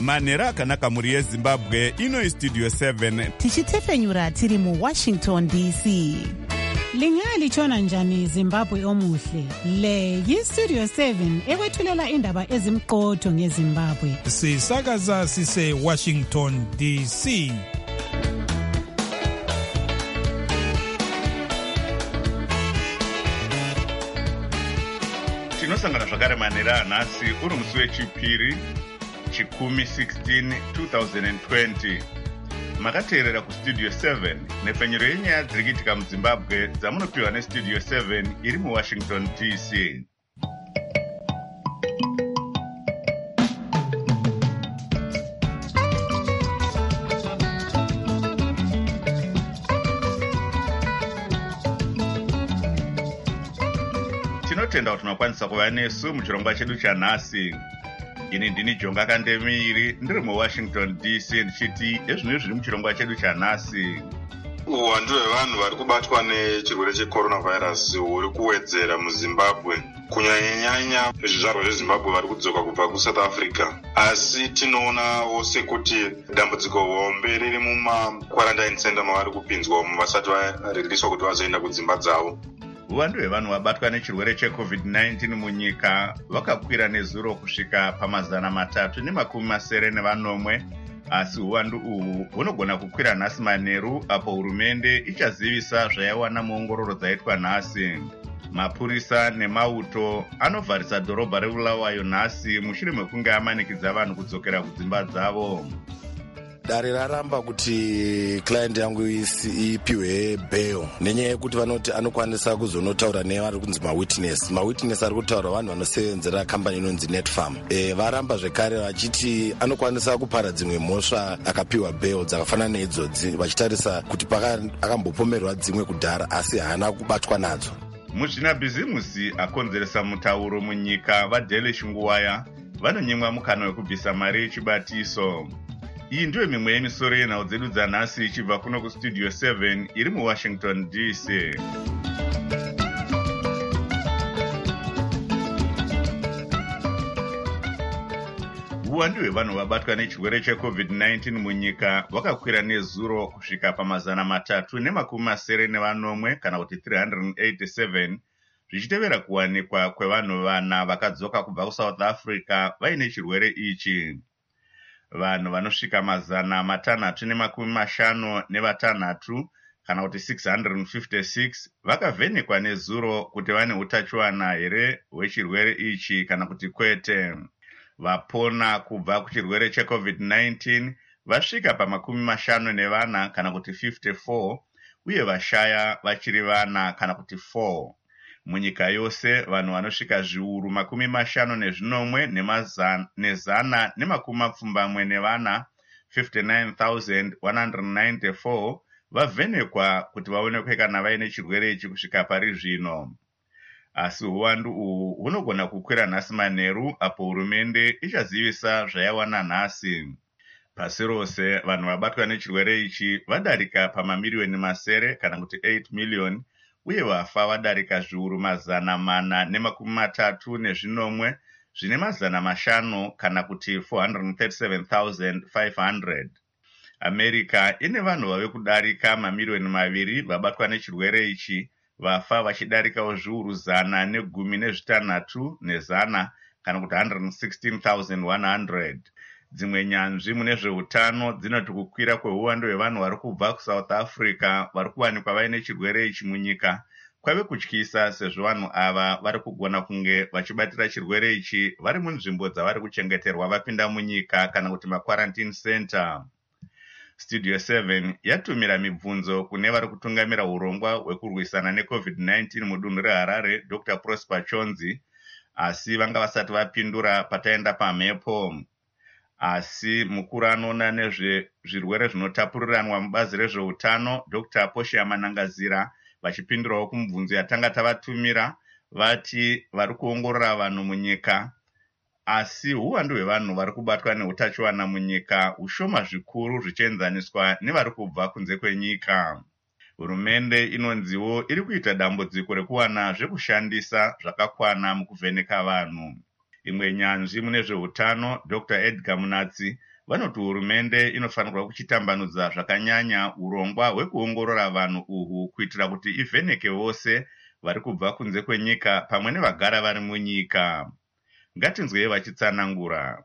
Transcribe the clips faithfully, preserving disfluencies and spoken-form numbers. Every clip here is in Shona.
manhero akanaka mhuri yezimbabwe. Ino istudio seven tichitefenyura tiri muwashington D C. Lingalitshona njani Zimbabwe omuhle? Le yistudio seven ekwethulela indaba ezimqotho ngeZimbabwe. Sisakaza sise Washington D C. Tinosangana zvakare manhero anhasi uri musi wechipiri chikumi sixteen two thousand twenty. Makateerera kustudio seven nepfenyuro yenyaya dziri kuitika muZimbabwe dzamunopiwa nestudio seven iri muWashington D C. Tinotenda kuti munokwanisa kuva nesu muchirongwa chedu chanhasi. Ini ndini Jonga Kandemiri ndiri muWashington D C ndichiti ezvino zviri muchirongwa chedu chanhasi. Uwandu hwevanhu vari kubatwa nechirwere checoronavirus huri kuwedzera muZimbabwe. Kunyanyanyanya zvizvarwa zveZimbabwe vari kudzoka kubva kuSouth Africa. Asi tinoonawo sekuti dambudziko hombe riri muma-quarantine center mavari kupinzwa umo vasati varegiswa kuti vazoenda kudzimba dzavo. Uwandu hwevanhu vabatwa nechirwere checovid nineteen munyika vakakwira nezuro kusvika pamazana matatu nemakumi masere nevanomwe, asi uwandu uhu hunogona kukwira nhasi manheru apo hurumende ichazivisa zvaiwana muongororo dzaitwa nhasi. Mapurisa nemauto anovharisa dhorobha reBulawayo nhasi mushure mekunge amanikidza vanhu kudzokera kudzimba dzavo. Dare raramba kuti client yangu ipiwe bail nenyaya yekuti vanoti anokwanisa kuzonotaura nevari kunzi mawitness. Mawitness ari kutaura vanhu vanosevenzera kambani inonzi Netfarm. E, varamba zvekare vachiti anokwanisa kupara dzimwe mhosva akapiwa bail dzakafanana neidzodzi vachitarisa kuti akambopomerwa dzimwe kudhara asi haana kubatwa nadzo. Muzvinabhizimusi akonzeresa mutauro munyika vaDaily Shunguwaya vanonyimwa mukana wekubvisa mari yechibatiso. Iyi ndiyo mimwe yemisoro yenhau dzedu dzanhasi ichibva kuno kustudio seven iri muWashington D C. Uwandu hwevanhu vabatwa nechirwere checovid nineteen munyika vakakwira nezuro kusvika pamazana matatu nemakumi masere nevanomwe kana kuti three hundred eighty-seven, zvichitevera kuwanikwa kwevanhu vana vakadzoka kubva kuSouth Africa vaine chirwere ichi. Vanhu vanosvika mazana matanhatu nemakumi mashanu nevatanhatu kana kuti six hundred fifty-six vakavhenekwa nezuro kuti vane utachiwana here hwechirwere ichi kana kuti kwete. Vapona kubva kuchirwere checovid nineteen vasvika pamakumi mashanu nevana kana kuti fifty-four uye vashaya vachiri vana kana kuti four. Munyika yose vanhu vanosvika zviuru makumi mashanu nezvinomwe nezana nemakumi mapfumbamwe nevana fifty-nine thousand one hundred ninety-four vavhenekwa kuti vaonekwe kana vaine chirwere ichi kusvika pari zvino. Asi uwandu uhu hunogona kukwira nhasi manheru apo hurumende ichazivisa zvaiwana nhasi. Pasi rose vanhu vabatwa nechirwere ichi vadarika pamamiliyoni masere kana kuti eight million uye vafa vadarika zviuru mazana mana nemakumi matatu nezvinomwe zvine mazana mashanu kana kuti four hundred thirty-seven thousand five hundred. America ine vanhu vave kudarika mamiliyoni maviri vabatwa nechirwere ichi, vafa vachidarikawo zviuru zana negumi nezvitanhatu nezana kana kuti one hundred sixteen thousand one hundred. Dzimwe nyanzvi mune zveutano dzinoti kukwira kweuwandu hwevanhu vari kubva kuSouth Africa vari kuwanikwa vaine chirwere ichi munyika kwave kutyisa, sezvo vanhu ava vari kugona kunge vachibatira chirwere ichi vari munzvimbo dzavari kuchengeterwa vapinda munyika kana kuti ma-quarantine center. Studio seven yatumira mibvunzo kune vari kutungamira urongwa hwekurwisana necovid nineteen mudunhu reHarare, Doctor Prosper Chonzi, asi vanga vasati vapindura pataenda pamhepo. Asi mukuru anoona nezvezvirwere zvinotapuriranwa mubazi rezveutano Doctor Poshia Manangazira vachipindurawo kumibvunzo yatanga tavatumira vati vari kuongorora vanhu munyika, asi uwandu hwevanhu vari kubatwa neutachiwana munyika ushoma zvikuru zvichienzaniswa nevari kubva kunze kwenyika. Hurumende inonziwo iri kuita dambudziko rekuwana zvekushandisa zvakakwana mukuvheneka vanhu. Imwe nyanzvi mune zveutano Doctor Edgar Munatsi vanoti hurumende inofanirwa kuchitambanudza zvakanyanya urongwa hwekuongorora vanhu uhu kuitira kuti ivheneke vose vari kubva kunze kwenyika pamwe nevagara vari munyika. Ngatinzwei vachitsanangura.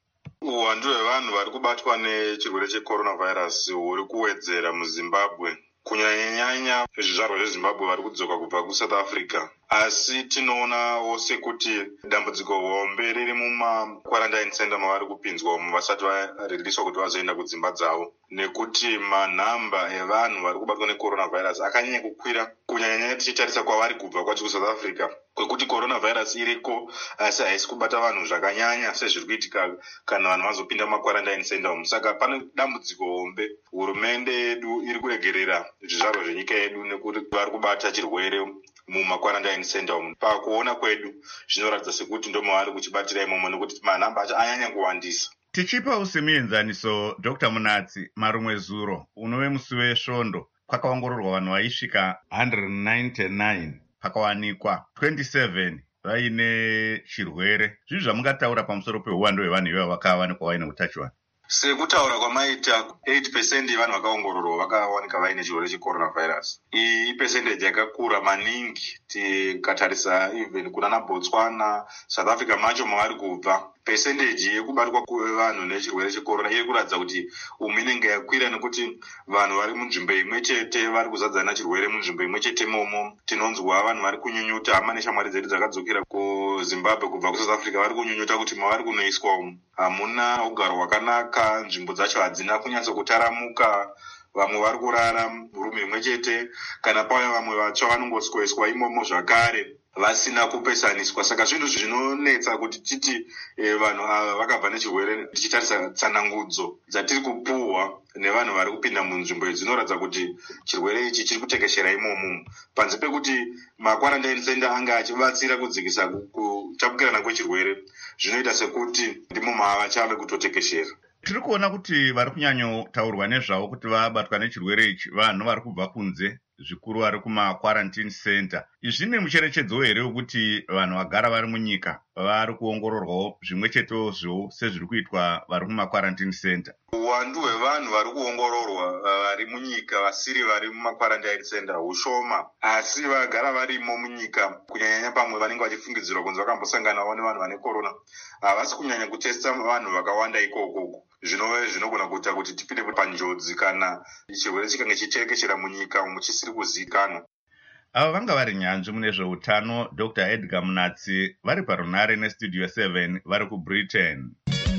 Uwandu hwevanhu vari kubatwa nechirwere checoronavirus huri kuwedzera muZimbabwe, kunyanyanyanya zvizvarwa zveZimbabwe vari kudzoka kubva kuSouth Africa. Asi tinoonawo sekuti dambudziko hombe riri mumakwarantine center mavari kupinzwa umo vasati variriswa kuti vazoenda kudzimba dzavo, nekuti manhamba evanhu vari kubatwa necoronavirus akanyanya kukwira, kunyanyanyanya tichitarisa kwavari kubva kwacho kuSouth Africa, kwekuti coronavirus iriko asi haisi kubata vanhu zvakanyanya sezviri kuitika kana vanhu vazopinda mumakwarantine center umo. Saka pane dambudziko hombe. Hurumende yedu iri kuregerera zvizvarwa zvenyika yedu nekuti vari kubata chirwere mumakwarantine center umu. Pakuona kwedu zvinoratidza sekuti ndo mavari kuchibatira imomo nekuti manhamba acho anyanya kuwandisa. Tichipa usimienzaniso, Doctor Munatsi, marumwe zuro unove musi wesvondo kwakaongororwa vanhu vaisvika one hundred ninety-nine, pakawanikwa twenty-seven vaine chirwere. Zvinhu zvamungataura pamusoro peuwandu hwevanhu ivavo vakawanikwa vaine utachiwana? Sekutaura kwamaita eight percent yevanhu vakaongororwa vakawanika vaine chirwere checoronavirus. Iyi percentage yakakura maningi tikatarisa even kunana Botswana, South Africa macho mavari kubva. Percentage yekubatwa kwevanhu nechirwere checorona iri kuratidza kuti umu inenge yakwira nekuti vanhu vari munzvimbo imwe chete vari kuzadzana chirwere munzvimbo imwe chete momo. Tinonzwa vanhu vari kunyunyuta, hama neshamwari dzedu dzakadzokera kuZimbabwe kubva kuSouth Africa vari kunyunyuta kuti mavari kunoiswa umu hamuna ugaro hwakanaka, nzvimbo dzacho hadzina kunyatso kutaramuka, vamwe vari kurara murumu imwe chete, kana pauya vamwe vatsva vanongosweswa imomo zvakare vasina kupesaniswa. Saka zvinhu zvinonetsa kuti titi e, vanhu ava vakabva nechirwere. Tichitarisa tsanangudzo dzatiri kupuhwa nevanhu vari kupinda munzvimbo idzi dzinoratidza kuti chirwere ichi chiri kutekeshera imomo, panze pekuti makwarantine center anga achibatsira kudzikisa kutapukirana kwechirwere, zvinoita sekuti ndimo mava chave kutotekeshera. Tiri kuona kuti vari kunyanyotaurwa nezvavo kuti vabatwa nechirwere ichi vanhu vari kubva kunze, zvikuru vari kumakwarantine center. Izvi zvine mucherechedzo here wekuti vanhu vagara vari munyika vari kuongororwawo zvimwe chetezvo sezviri kuitwa vari kumakwarantine center? Uwandu hwevanhu vari kuongororwa vari munyika vasiri vari mumakwarantine center hushoma, asi vagara varimo munyika kunyanyanya pamwe vanenge vachifungidzirwa kunzi vakambosanganawo nevanhu vane corona havasi kunyanya kutesta vanhu vakawanda ikoko. Zvinove zvinogona kuita kuti tipinde panjodzi kana chirwere chikange chitekeshera munyika umu chisiri kuzivikanwa. Ava vanga vari nyanzvi mune zveutano, Doctor Edgar Munatsi, vari parunare nestudio seven vari kuBritain.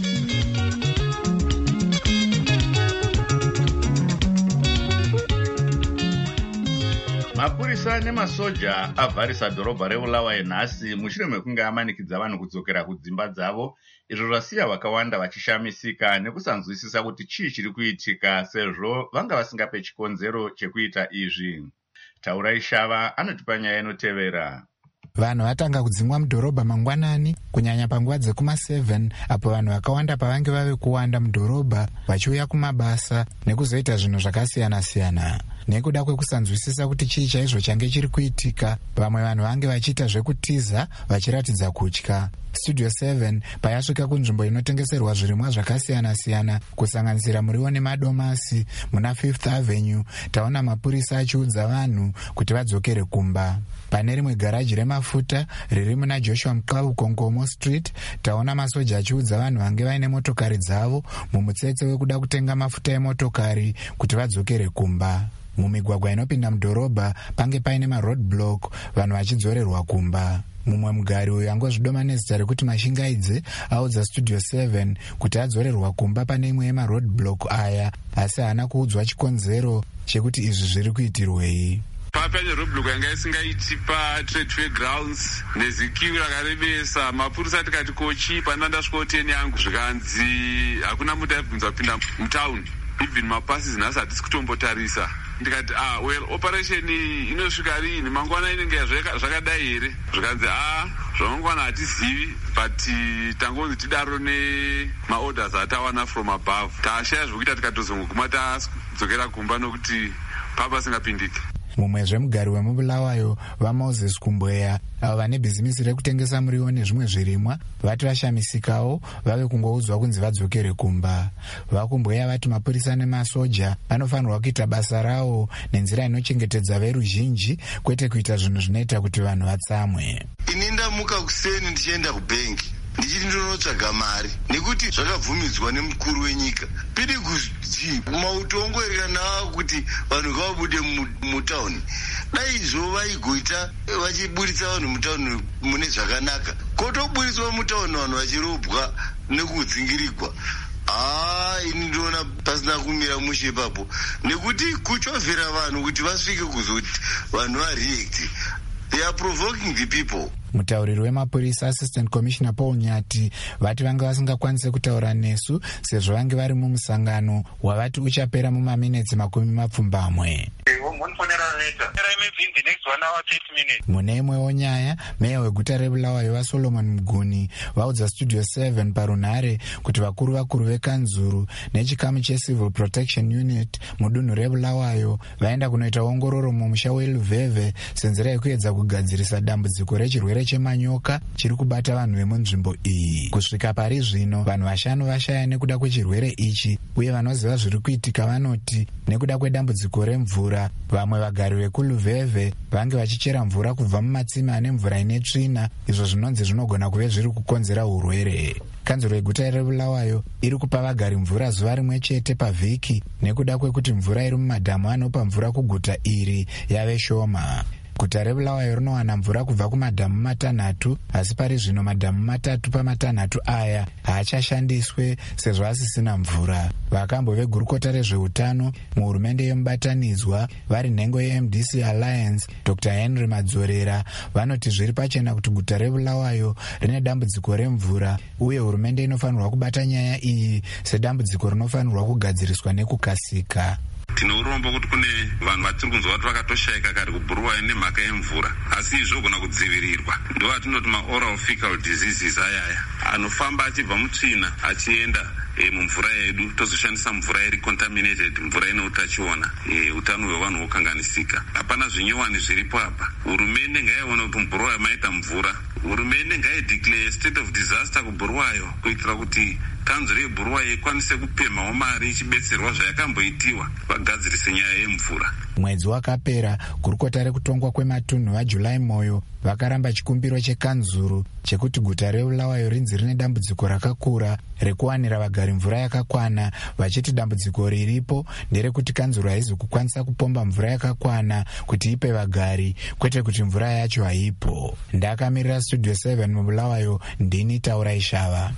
Mapurisa nemasoja avharisa dhorobha reBulawayo nhasi mushure mekunge amanikidza vanhu kudzokera kudzimba dzavo, izvo zvasiya vakawanda vachishamisika nekusanzwisisa kuti chii chiri kuitika sezvo vanga vasingape chikonzero chekuita izvi. Taurai Shava anotipa nyaya inotevera. Vanhu vatanga kudzimwa mudhorobha mangwanani kunyanya panguva dzekuma seven, apo vanhu vakawanda pavange vave kuwanda mudhorobha vachiuya kumabasa nekuzoita zvinhu zvakasiyana-siyana. Nekuda kwekusanzwisisa kuti chii chaizvo change chiri kuitika, vamwe vanhu vange vachiita zvekutiza vachiratidza kutya. Studio seven payasvika kunzvimbo inotengeserwa zvirimwa zvakasiyana-siyana kusanganisira muriwo nemadomasi muna Fifth Avenue, taona mapurisa achiudza vanhu kuti vadzokere kumba. Pane rimwe garaji remafuta riri muna Joshua Mkavu Kongomo Street, taona masoja achiudza vanhu vange vaine motokari dzavo mumutsetse wekuda kutenga mafuta emotokari kuti vadzokere kumba. Mumigwagwa inopinda mudhorobha pange paine maroadblock, vanhu vachidzorerwa kumba. Mumwe mugari uyu angozvidoma nezita rekuti Mashingaidze audza Studio seven kuti adzorerwa kumba pane imwe yemaroadblock aya, asi haana kuudzwa chikonzero chekuti izvi zviri kuitirwei. Papane roadblock yanga isingaiti paTrade Fair Grounds nezikiwi rakarebesa. Mapurisa tikati kochi pana ndasvika ten yangu zvikanzi hakuna muti aibvunza kupinda mutown, even mapasi zinhasi hatisi kutombotarisa. Ndikati ah well operation inosvika rini, mangwana inenge zvakadai here? Zvikanzi ah zvamangwana hatizivi, but tangonzi tidaro nemaorders atawana from above. Tashaya zvekuita tikatozongoguma tadzokera kumba nokuti papa singapindiki. mumwezve mugari wemubulawayo vaMoses Kumbweya avo vane bhizimisi rekutengesa muriwo nezvimwe zvirimwa vati vashamisikawo vave kungoudzwa kunzi vadzokere kumba. VaKumbweya vati mapurisa nemasoja anofanirwa kuita basa rawo nenzira inochengetedza veruzhinji kwete kuita zvinhu zvinoita kuti vanhu vatsamwe. Ini ndamuka kuseni ndichienda kubhengi ndichiti ndinotsvaga mari nekuti zvakabvumidzwa nemukuru wenyika. Pidi kuti mautongo erikana kuti vanhu ngavabude mutauni. Dai izvo vaigoita vachiburitsa vanhu mutauni mune zvakanaka. Kotoburiswa mutauni vanhu vachirobwa nekudzingirigwa. Ah, ini ndinoona pasina kumira mushe ipapo nekuti kuchovhera vanhu kuti vasvike kuzoti vanhu vareact. They are provoking the people. Mutauriri wemapurisa Assistant Commissioner Paul Nyati vati vanga vasingakwanise kutaura nesu sezvo vange vari mumusangano wavati uchapera mumaminitsi makumi mapfumbamwe. Mune imwewo nyaya, meya weguta reBulawayo vaSolomon Muguni vaudza Studio seven parunhare kuti vakuru vakuru vekanzuru nechikamu cheCivil Protection Unit mudunhu reBulawayo vaenda kunoita ongororo mumusha weLuveve senzira yekuedza kugadzirisa dambudziko rechirwere chemanyoka chiri kubata vanhu vemunzvimbo iyi. Kusvika pari zvino vanhu vashanu vashaya nekuda kwechirwere ichi uye vanoziva zviri kuitika vanoti nekuda kwedambudziko remvura vamwe vagari vekuLuveve vange vachichera mvura kubva mumatsime ane mvura ine tsvina, izvo zvinonzi zvinogona kuve zviri kukonzera urwere. Kanzuro yeguta reBulawayo iri kupa vagari mvura zuva rimwe chete pavhiki nekuda kwekuti mvura iri mumadhamu anopa mvura kuguta iri yave shoma. Guta reBulawayo rinowana mvura kubva kumadhamu matanhatu, asi pari zvino madhamu matatu pamatanhatu aya haachashandiswe sezvo asisina mvura. Vakambo vegurukota rezveutano muhurumende yemubatanidzwa vari nhengo yeM D C Alliance Doctor Henry Madzorera vanoti zviri pachena kuti guta reBulawayo rine dambudziko remvura uye hurumende inofanirwa kubata nyaya iyi sedambudziko rinofanirwa kugadziriswa nekukasika. Tino urombo kuti kune vanhu vatiri kunzwa kuti vakatoshayika kari kuBulawayo nemhaka yemvura, asi izvogona kudzivirirwa. Ndo atinoti ma-oral fecal diseases ayaya anofamba achibva mutsvina achienda e, mumvura yedu, tozoshandisa mvura iri contaminated, mvura ine utachiona, e, utano hwevanhu hwokanganisika. Hapana zvinyowani zviripo apa. Hurumende ngaiona kuti muBulawayo maita mvura. Hurumende ngaideclare state of disaster kuBulawayo kuitira kuti kanzuro yeBulawayo ikwanise kupemhawo mari ichibetserwa zvayakamboitiwa vagadzirise nyaya yemvura. Mwedzi wakapera gurukota rekutongwa kwematunhu vaJulai Moyo vakaramba chikumbiro chekanzuru chekuti guta reBulawayo rinzi rine dambudziko rakakura rekuwanira vagari mvura yakakwana, vachiti dambudziko riripo nderekuti kanzuru haizi kukwanisa kupomba mvura yakakwana kuti ipe vagari, kwete kuti mvura yacho haipo. Ndakamirira Studio seven muBulawayo, ndini Taura Ishava.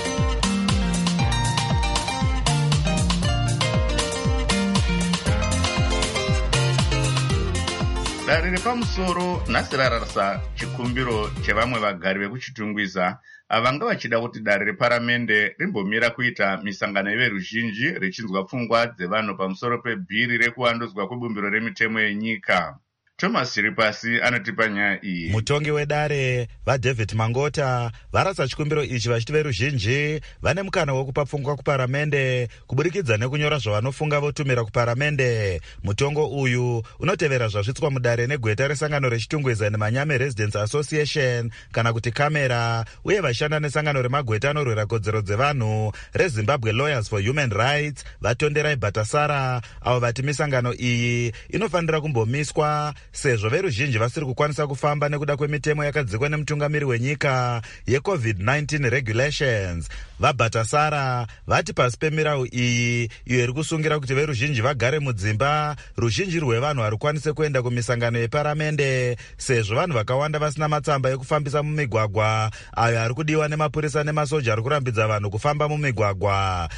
Dare repamusoro nhasi rarasa chikumbiro chevamwe vagari vekuchitungwiza avanga vachida kuti dare reparamende rimbomira kuita misangano yeveruzhinji richinzwa pfungwa dzevanhu pamusoro pebhiri rekuvandudzwa kwebumbiro remitemo yenyika. Thomas Ripasi anotipa nyaya iyi. Mutongi wedare vaDavid Mangota varasa chikumbiro ichi vachiti veruzhinji vane mukana wekupa pfungwa kuparamende kuburikidza nekunyora zvavanofunga votumira kuparamende. Mutongo uyu unotevera zvasvitswa mudare negweta resangano rechitungwiza neManyame Residents Association kana kuti Kamera, uye vashanda nesangano remagweta anorwira kodzero dzevanhu reZimbabwe Lawyers for Human Rights vatonderai Bhatasara avo vati misangano iyi inofanira kumbomiswa sezvo veruzhinji vasiri kukwanisa kufamba nekuda kwemitemo yakadzikwa nemutungamiri wenyika yeCovid nineteen regulations. VaBhatasara vati pasi pemirau iyi iyo iri kusungira kuti veruzhinji vagare mudzimba, ruzhinji rwevanhu harukwanise kuenda kumisangano yeparamende sezvo vanhu vakawanda vasina matsamba ekufambisa mumigwagwa ayo ari kudiwa nemapurisa nemasoja ari kurambidza vanhu kufamba mumigwagwa.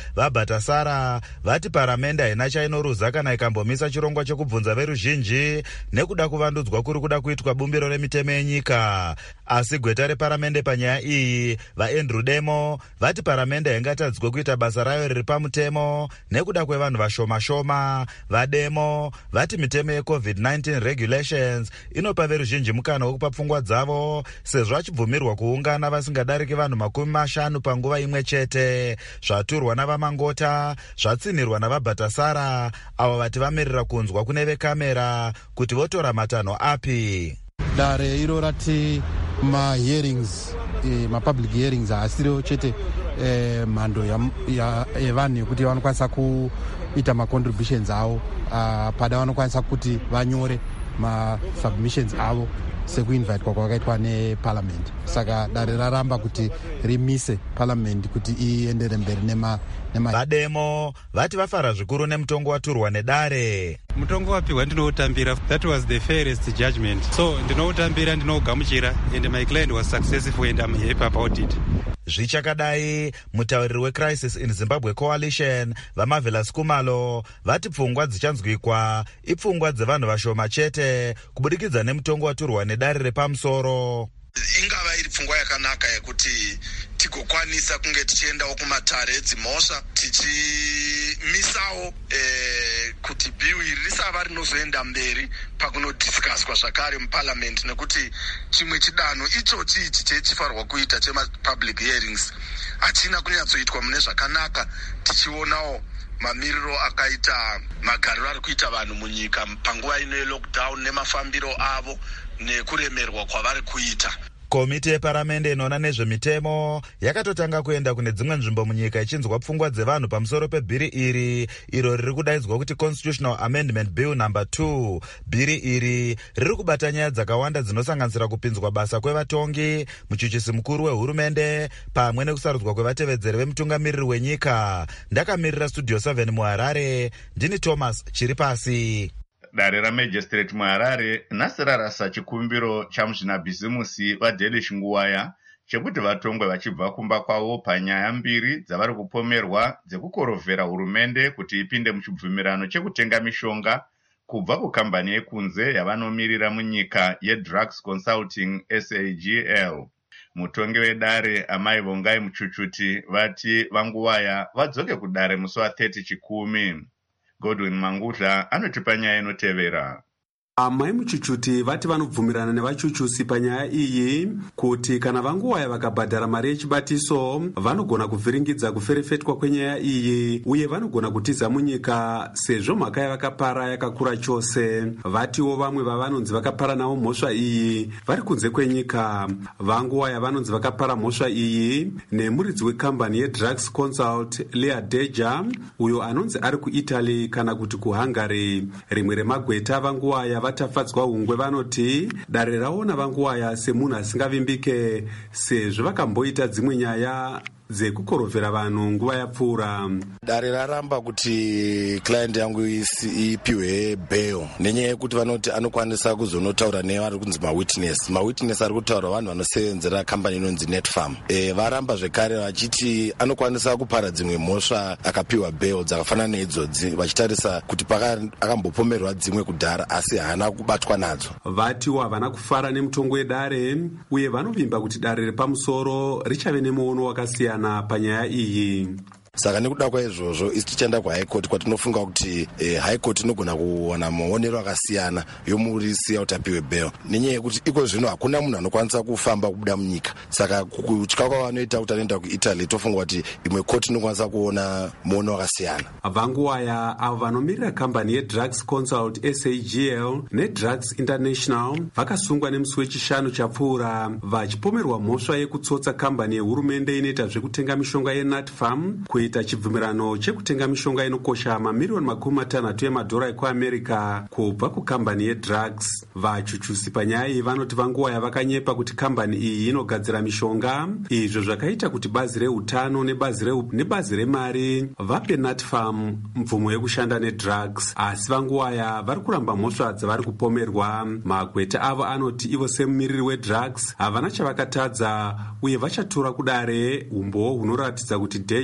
VaBhatasara vati paramende haina chainoruza kana ikambomisa chirongwa chekubvunza veruzhinji nekuda nekuda kuvandudzwa kuri kuda kuitwa bumbiro remitemo yenyika. Asi gweta reparamende panyaya iyi, vaAndrew Demo, vati paramende haingatadzwe kuita basa rayo riri pamutemo nekuda kwevanhu vashoma-shoma. VaDemo vati mitemo yeCovid nineteen regulations inopa veruzhinji mukana wekupa pfungwa dzavo, sezvo vachibvumirwa kuungana vasingadariki vanhu makumi mashanu panguva imwe chete. Zvaturwa navaMangota, zvatsinirwa navaBhatasara, avo vati vamirira kunzwa kune vekamera kuti votora matanho api. Dare iro rati ma-hearings, eh, ma-public hearings haasiriwo chete eh, mhando yevanhu yekuti vanokwanisa kuita ma-contributions avo, uh, pada vanokwanisa kuti vanyore ma-submissions avo sekuinvitwa kwakaitwa neparliament. Saka dare raramba kuti rimise parliament kuti iendere mberi nema nema. VaDemo vati vafara zvikuru nemutongo waturwa nedare. Mutongo wapihwa ndinoutambira, that was the fairest judgment, so ndinoutambira, ndinougamuchira, and my client was successful and I'm happy about it. Zvichakadai, mutauriri weCrisis in Zimbabwe Coalition vaMarvelous Kumalo vati pfungwa dzichanzwikwa ipfungwa dzevanhu vashoma chete kubudikidza nemutongo waturwa nedare repamusoro. Ingava iri pfungwa yakanaka yekuti tigokwanisa kunge tichiendawo kumatare edzimhosva tichimisawo eh, kuti bill iri risava rinozoenda mberi pakunodhiskaswa zvakare muparliament, nekuti chimwe chidanho ichochi ichi chechifanirwa kuita chema-public hearings hachina kunyatsoitwa mune zvakanaka, tichionawo mamiriro akaita magariro ari kuita vanhu munyika panguva ino yelockdown nemafambiro avo nekuremerwa kwavari kuita. Komiti yeparamende inoona nezvemitemo yakatotanga kuenda kune dzimwe nzvimbo munyika ichinzwa pfungwa dzevanhu pamusoro pebhiri iri, iro riri kudaidzwa kuti Constitutional Amendment Bill number two. Bhiri iri riri kubata nyaya dzakawanda dzinosanganisira kupinzwa basa kwevatongi, muchuchisi mukuru wehurumende pamwe nekusarudzwa kwevatevedzeri vemutungamiriri wenyika. Ndakamirira Studio seven muHarare, ndini Thomas Chiripasi. Dare raMagistrate muHarare nhasi rarasa chikumbiro chamuzvinabhizimusi vaDaily Chinguwaya chekuti vatongwe vachibva kumba kwavo panyaya mbiri dzavari kupomerwa dzekukorovhera hurumende kuti ipinde muchibvumirano chekutenga mishonga kubva kukambani yekunze yavanomiririra munyika yeDrugs Consulting S A G L. Mutongi wedare Amai Vongai Muchuchuti vati vaNguwaya vadzoke kudare musi wa-thirty Chikumi. Godwin Mangutla anotipa nyaya inotevera. Amai Muchuchuti vati vanobvumirana nevachuchusi panyaya iyi kuti kana vaNguwaya vakabhadhara mari yechibatiso vanogona kuvhiringidza kuferefetwa kwenyaya iyi uye vanogona kutiza munyika sezvo mhaka yavakapara yakakura chose. Vatiwo vamwe vavanonzi vakapara navo mhosva iyi vari kunze kwenyika. VaNguwaya vanonzi vakapara mhosva iyi nemuridzi wekambani yeDrugs Consult Lea Deja, uyo anonzi ari kuItaly kana kuti kuHungary. Rimwe remagweta vaNguwaya vatafadzwa hungwe vanoti dare raona vaNguwaya semunhu asingavimbike sezvo vakamboita dzimwe nyaya dzekukorovhera vanhu nguva yapfuura. Dare raramba kuti client yangu ipiwe bail nenyaya yekuti vanoti anokwanisa kuzonotaura nevari kunzi mawitness. Mawitness ari kutaura vanhu vanosevenzera kambani inonzi Netfarm. E, varamba zvekare vachiti anokwanisa kupara dzimwe mhosva akapiwa bail dzakafanana neidzodzi, vachitarisa kuti akambopomerwa dzimwe kudhara asi haana kubatwa nadzo. Vatiwo havana kufara nemutongo wedare uye vanovimba kuti dare repamusoro richave nemuono wakasiyana panyaya iyi. Saka nekuda kwaizvozvo isi tichaenda kuHigh Court kwatinofunga kuti eh, High Court inogona kuona maonero akasiyana yomurisiya kuti apiwe bail nenyaya yekuti iko zvino hakuna munhu anokwanisa kufamba kubuda munyika. Saka kutya kwavanoita kuti anoenda kuItaly tofunga kuti imwe court inokwanisa kuona muono wakasiyana. VaNguwaya avo vanomirira kambani yeDrugs Consult S A G L neDrugs International vakasungwa nemusi wechishanu chapfuura vachipomerwa mhosva yekutsotsa kambani yehurumende inoita zvekutenga mishonga yeNatfarm kuita chibvumirano chekutenga mishonga inokosha mamiriyoni makumi matanhatu emadhora ekuAmerica kubva kukambani yedrugs. Vachuchusi panyaya iyi vanoti vaNguwaya vakanyepa kuti kambani iyi inogadzira mishonga, izvo zvakaita kuti bazi reutano nebazi re nebazi remari vape Natfarm mvumo yekushanda nedrugs. Asi vaNguwaya vari kuramba mhosva dzavari kupomerwa. Magweta avo anoti ivo semumiriri wedrugs havana chavakatadza uye vachatora kudare umbo hunoratidza kuti Deja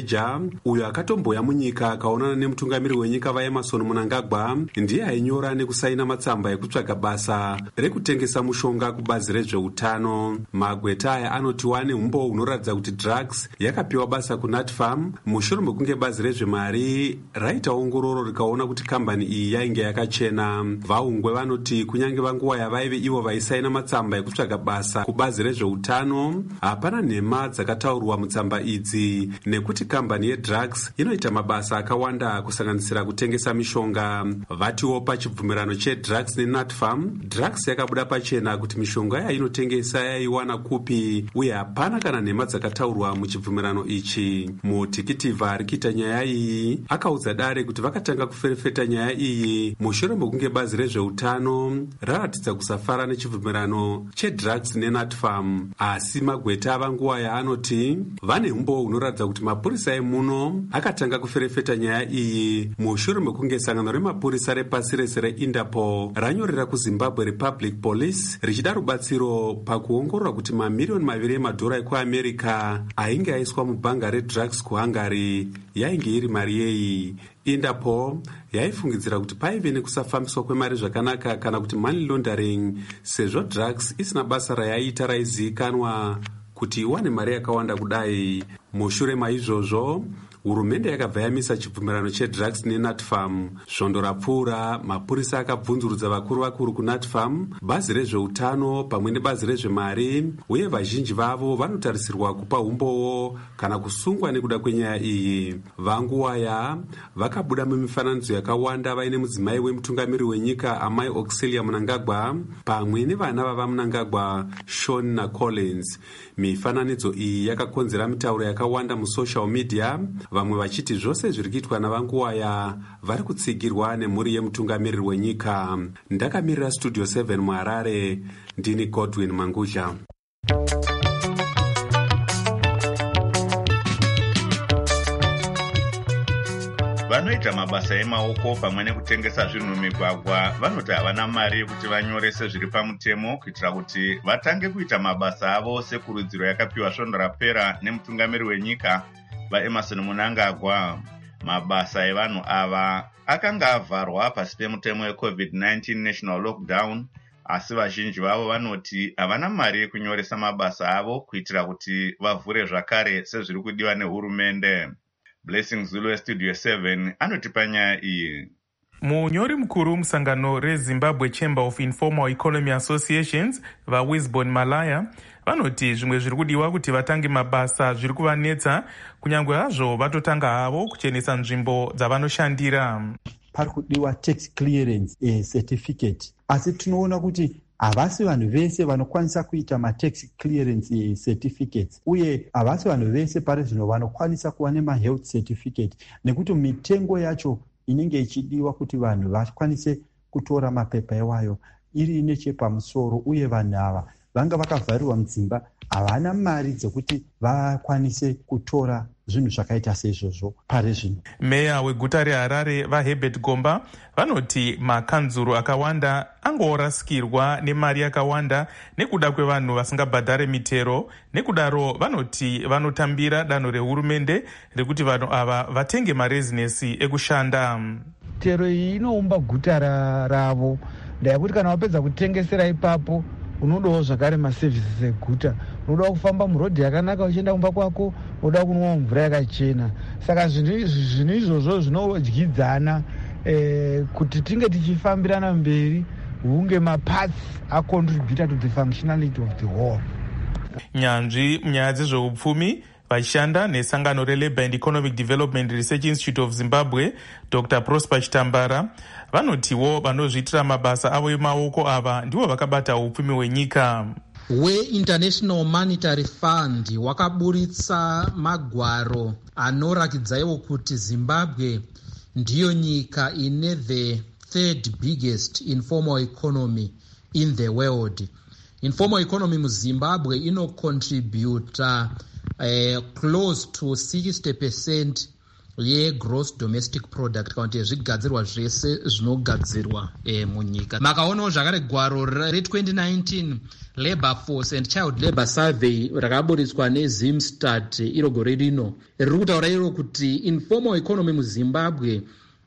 uyo akatomboya munyika akaonana nemutungamiri wenyika vaEmerson Mnangagwa, ndiye ainyora nekusaina matsamba ekutsvaga basa rekutengesa mushonga kubazi rezveutano. Magweta aya anoti wane umbo unoratidza kuti drugs yakapiwa basa kuNatfarm mushure mekunge bazi rezvemari raita ongororo rikaona kuti kambani iyi yainge yakachena. Vaungwe vanoti kunyange vanguva yavaive ivo vaisaina matsamba ekutsvaga basa kubazi rezveutano, hapana nhema dzakataurwa mutsamba idzi, nekuti kambani yedrugs inoita mabasa akawanda kusanganisira kutengesa mishonga. Vatiwo pachibvumirano chedrugs neNatfarm, drugs yakabuda pachena kuti mishonga yainotengesa yaiwana kupi, uye hapana kana nhema dzakataurwa muchibvumirano ichi. Mutikitiivha arikiita nyaya iyi akaudza Dare kuti vakatanga kuferefeta nyaya iyi mushure mekunge bazi rezveutano raratidza kusafara nechibvumirano chedrugs neNatfarm. Asi Magweta avanguva yaanoti vane umbo unoratidza kuti mapurisa emuno akatanga kuferefeta nyaya iyi mushure mekunge sangano remapurisa repasi rese reInterpol ranyorera kuZimbabwe Republic Police richida rubatsiro pakuongorora kuti mamiriyoni maviri emadhora ekuAmerica ainge aiswa mubhanga redrugs kuHungary yainge iri mari yei. Interpol yaifungidzira kuti paive nekusafambiswa kwemari zvakanaka kana kuti money laundering, sezvo drugs isina basa rayaiita raizivikanwa kuti iwane mari yakawanda kudai. Mushure maizvozvo hurumende yakabva yamisa chibvumirano chedrugs neNatfarm. Svondo rapfuura, mapurisa akabvunzurudza vakuru vakuru kuNatfarm, bazi rezveutano pamwe nebazi rezvemari, uye vazhinji vavo vanotarisirwa kupa umbowo kana kusungwa nekuda kwenyaya iyi. Vanguwaya vakabuda mumifananidzo yakawanda vaine mudzimai wemutungamiri wenyika amai Auxilia Mnangagwa pamwe nevana vava Mnangagwa, Sean naCollins. Mifananidzo iyi yakakonzera mitauro yakawanda musocial media, vamwe vachiti zvose zviri kuitwa navanguwaya vari kutsigirwa nemhuri yemutungamiriri wenyika. Ndakamirira Studio seven muHarare, ndini Godwin Mangudla. Vanoita mabasa emaoko pamwe nekutengesa zvinhu mumigwagwa vanoti havana mari kuti vanyorese zviri pamutemo kuitira kuti vatange kuita mabasa avo sekurudziro yakapiwa svondo rapera nemutungamiri wenyika vaEmerson Mnangagwa. Mabasa evanhu ava akanga avharwa pasi pemutemo weCovid nineteen national lockdown, asi vazhinji vavo vanoti havana mari yekunyoresa mabasa avo kuitira kuti vavhure zvakare sezviri kudiwa nehurumende. Blessing Zulu weStudio seven anotipa nyaya iyi. Munyori mukuru musangano reZimbabwe Chamber of Informal Economy Associations vaWisbon Malaya vanoti zvimwe zviri kudiwa kuti vatange mabasa zviri kuvanetsa, kunyange hazvo vatotanga havo kuchenesa nzvimbo dzavanoshandira. Pari kudiwa tax clearance eh, certificate, asi tinoona kuti havasi vanhu vese vanokwanisa kuita matax clearance certificates, uye havasi vanhu vese pari zvino vanokwanisa kuva nemahealth certificate, nekuti mitengo yacho inenge ichidiwa kuti vanhu vakwanise kutora mapepa ewayo iri nechepamusoro, uye vanhu ava vanga vakavharirwa mudzimba havana mari dzekuti vakwanise kutora zvinhu zvakaita seizvozvo pari zvino. Meya weguta reHarare vaHerbert Gomba vanoti makanzuru akawanda angorasikirwa nemari yakawanda nekuda kwevanhu vasingabhadhare mitero. Nekudaro vanoti vanotambira danho rehurumende rekuti vanhu ava vatenge marezinesi ekushanda. Mitero iyi inoumba guta ravo, ndayekuti kana wapedza kutengesera ipapo unodawo zvakare maservices eguta, unoda kufamba murodhi yakanaka uchienda kumba kwako, unoda kunwa mvura yakachena. Saka zvinhu izvozvo zvinodyidzana eh, kuti tinge tichifambirana mberi hunge maparts acontributor to the functionality of the whole. Nyanzvi munyaya dzezveupfumi vachishanda nesangano reLabour and Economic Development Research Institute of Zimbabwe, Doctor Prosper Chitambara vanotiwo vanozviitira mabasa avo emaoko ava ndivo vakabata upfumi hwenyika. WeInternational Monetary Fund wakaburitsa magwaro anorakidzaiwo kuti Zimbabwe ndiyo nyika ine the third biggest informal economy in the world. Informal economy muZimbabwe inocontributa uh, close to sixty percent yegross domestic product kana kuti zvigadzirwa zvese zvinogadzirwa e, munyika. Makaonawo zvakare gwaro re-twenty nineteen Labour Force and Child Labour Survey rakaburitswa neZimstat iro gore rino riri kutaura iro kuti informal economy muZimbabwe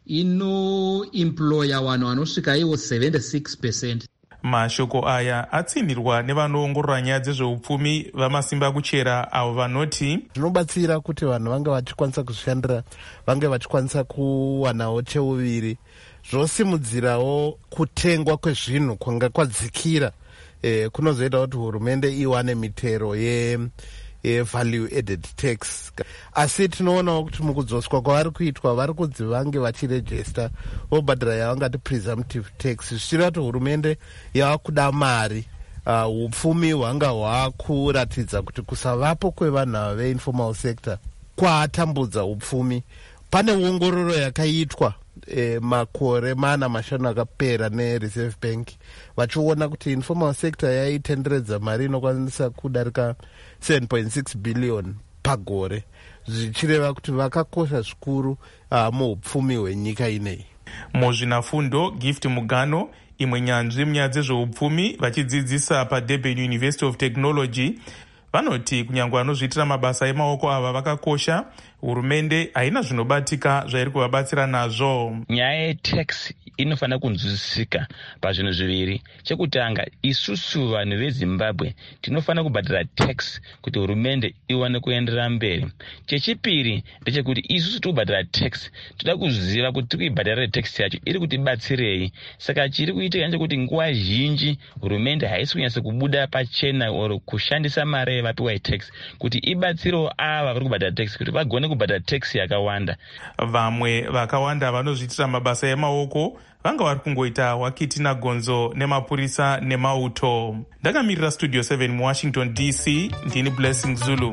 inoemploya vanhu vanosvika ivo seventy-six percent. Mashoko aya atsinirwa nevanoongorora nyaya dzezveupfumi vamasimba kuchera avo vanoti zvinobatsira kuti vanhu vange vachikwanisa kuzvishandira, vange vachikwanisa kuwanawo cheuviri, zvosimudzirawo kutengwa kwezvinhu kwanga kwadzikira. E, kunozoita kuti hurumende iwane mitero ye value added tax. Asi tinoonawo kuti mukudzoswa kwavari kuitwa vari kunzi vange vachirejista vobhadhira yavangati presumptive tax, zvichireva kuti hurumende yavakuda mari. Uh, upfumi hwanga hwakuratidza kuti kusavapo kwevanhu ava veinformal sector kwaatambudza upfumi. Pane ongororo yakaitwa E, makore mana mashanu akapera neReserve Bank vachiona kuti informal sector yaitenderedza mari inokwanisa kudarika seven point six billion pagore, zvichireva kuti vakakosha zvikuru uh, muupfumi hwenyika ineyi. Muzvinafundo Gift Mugano, imwe nyanzvi munyaya dzezveupfumi vachidzidzisa paDurban University of Technology, vanoti kunyange vanozviitira mabasa emaoko ava vakakosha, hurumende haina zvinobatika zvairi kuvabatsira nazvo. Nyaya yetax inofanira kunzwisisika pazvinhu zviviri. Chekutanga, isusu vanhu veZimbabwe tinofanira kubhadhira tax kuti hurumende iwane kuenderera mberi. Chechipiri ndechekuti isusu tikubhadhira tax toda kuziva kuti tikuibhadhira tax yacho iri kutibatsirei. Saka chiri kuitika ndechekuti nguva zhinji hurumende haisi kunyasa kubuda pachena oro kushandisa mari yevapiwa tax kuti ibatsirewo ava vari kubhadhira tax kuti vagone kubhadhira tax yakawanda. Vamwe vakawanda vanozviitira mabasa emaoko vanga vari kungoita wakiti nagonzo nemapurisa nemauto. Ndakamirira Studio seven muWashington D C, ndini Blessing Zulu.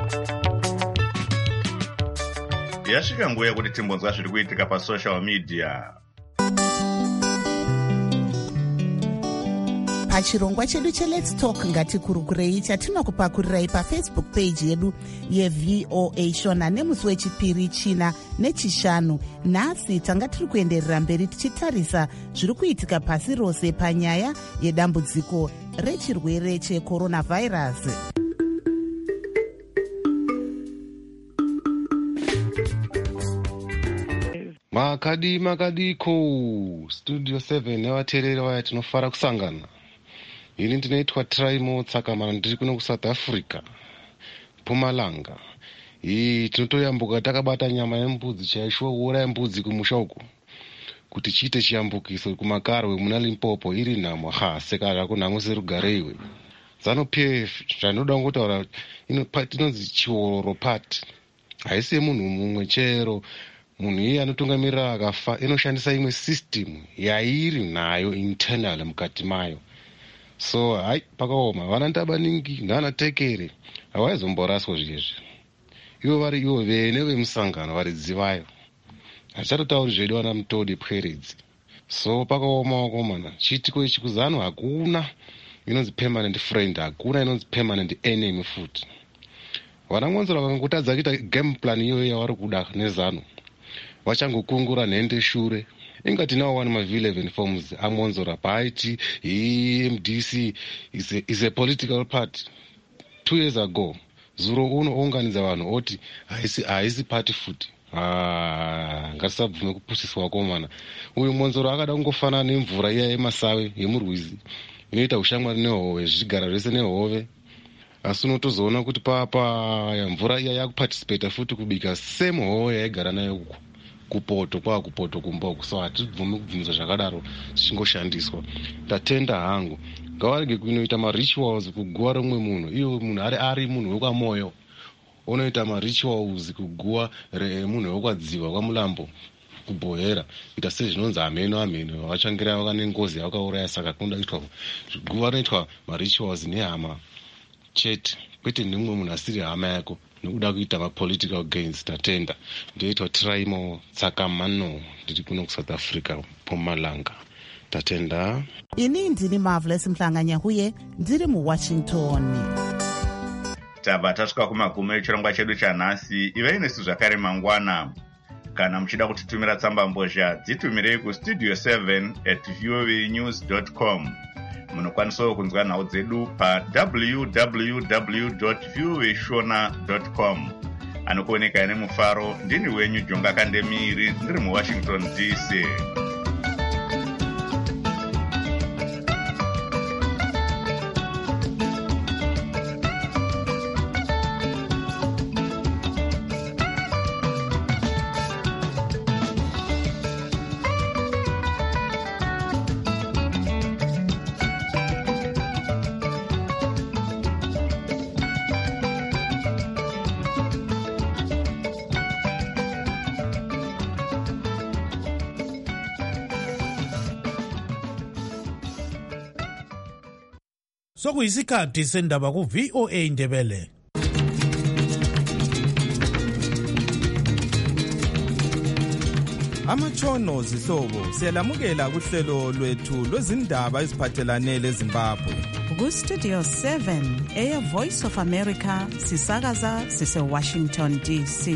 Yasvika nguva yekuti timbonzwa zviri kuitika pasocial media. Pachirongwa chedu cheLet's Talk ngatikurukurei chatinokupakurirei pafacebook page yedu yeV O A Shona nemusi wechipiri, china nechishanu. Nhasi tanga tiri kuenderera mberi tichitarisa zviri kuitika pasi rose panyaya yedambudziko rechirwere checoronavirus. Makadi makadiko Studio seven nevateereri vaya tinofara kusangana. Ini ndinoitwa Traimo Tsakamana, ndiri kuno kuSouth Africa, Mpumalanga. Ii tinotoyambuka takabata nyama yembudzi chaishuwa kuuraya mbudzi kumusha uku kuti chiite chiyambukiso kumakarwe muna Limpopo iri nhamo. Ha, seka rako nhamo serugareiwe. Zanu P F zvanoda ngotaura inonzi chioro part. Haisi munhu mumwe chero. Munhu iye anotungamirira akafa inoshandisa imwe system yairi nayo internal mukati mayo. So hai pakaoma vana Ndabaningi nana Tekere havaizomboraswa zvezvi. Ivo vari ivo vene vemusangano varidzivayo. Hachatotauri zvedu vana Mutodi Pweredzi. So pakaoma wakomana. Chiitiko ichi kuzano hakuna inonzi permanent friend, hakuna inonzi permanent enemy futi. Vana Mwanzora vakangotadza kuita game plan iyoyo yavari kuda nezano. Vachangokungura nhende shure. Ingati now one ma V eleven forms aMwanzora paiti E M D C is a, is a political party. Two years ago Zuro uno unganidza vanhu oti haisi haisi party futi. Ah, ngatisabvume kupusiswa komana. Uyu Mwanzora akada kungofanana nemvura iya yeMasawe yemurwizi inoita ushamwari nehove, zvigara zvese nehove. Asi unotozoona kuti papa ya mvura iya yakuparticipate futi kubika same hove yaigara nayo uku kupoto kwa kupoto kumboku. So hatibvume kubvumisa zvakadaro zvichingoshandiswa. Ndatenda hangu ngavarege kuinoita marituals kuguwa romwe munhu. Iyo munhu ari ari munhu wekwamoyo unoita marituals kuguwa remunhu wekwadziva kwaMulambo kubhohera ita sezvinonzi ameno ameno vachangira vakane ngozi yakauraya. Saka kunoda kuitwa guwa rinoitwa marituals nehama chete, kwete nemumwe munhu asiri hama yako nekuda kuita mapolitical gains. Tatenda. Ndoitwa Traimo Tsakamano, ndiri kuno kuSouth Africa, Mpumalanga. Tatenda. Ini ndini Marvelous Mhlanganyahuye, ndiri muWashington. Tabva tasvika kumagumo echirongwa chedu chanhasi. Ivei nesu zvakare mangwana. kana muchida kutitumira tsamba mbozha dzitumirei kustudio seven at voanews dot com. Munokwanisawo kunzwa nhau dzedu pa w w w dot voa shona dot com. Anokuoneka ine mufaro ndini wenyu Jonga Kandemiri ndiri muWashington D C. Sokuyisikhathi sendaba ku V O A Ndebele. Amatshono zihlobo siyalamukela kuhlelo lwethu lwezindaba eziphathelane leZimbabwe. Ku Studio seven eya Voice of America sisakaza sise Washington D C.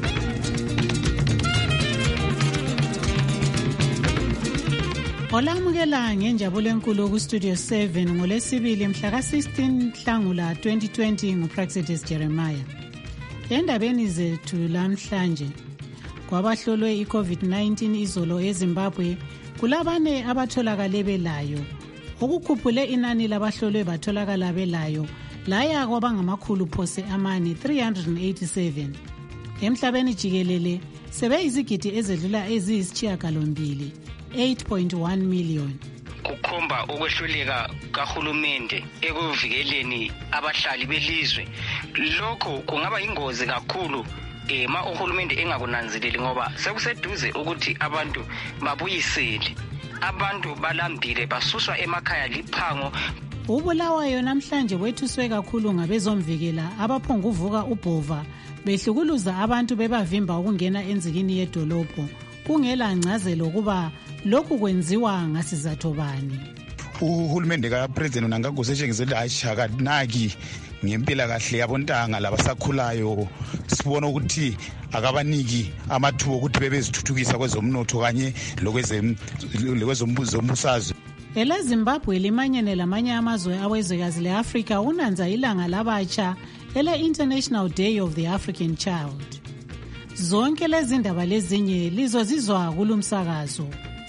Olamukela ngenjabulo enkulu ku Studio seven ngolesibili mhla ka sixteen Nhlangula twenty twenty nguPraxedis Jeremiah. Endabeni zethu lamhlanje kwabahlolwe iCovid nineteen izolo eZimbabwe kulabane abatholakale belayo. Okukhuphule inani labahlolwe batholakala belayo laya kwabangamakhulu phose amane three hundred eighty-seven. Emhlabeni jikelele sebeyizigidi ezedlula eziyisishiyagalombili eight point one million. Kukhomba ukwehluleka kahulumende ekuvikeleni abahlali belizwe. Lokho kungaba ingozi kakhulu ema uhulumende engakunanzeleli ngoba sekuseduze ukuthi abantu babuyisele. Abantu balambile basuswa emakhaya liphango. Ubulawayo namhlanje wethuswe kakhulu ngabezomvikela abaphonga uvuka ubhova behlukuluza abantu bebavimba ukungena enzikini yedolobho kungela ngcazelo kuba lokhu kwenziwa ngasizatho bani. Uhulumende kaPresident unangakusetshengisela ayishaka naki ngempila kahle yabontanga labasakhulayo sibona ukuthi akabaniki amathuba ukuthi bebezithuthukisa kwezomnotho kanye lokwezombusazwe. Ela Zimbabwe limanyene lamanye amazwe awezwekazi leAfrika unanza ilanga labatsha ele International Day of the African Child. Zonke lezi ndaba lezinye lizozizwa kulumsakazo.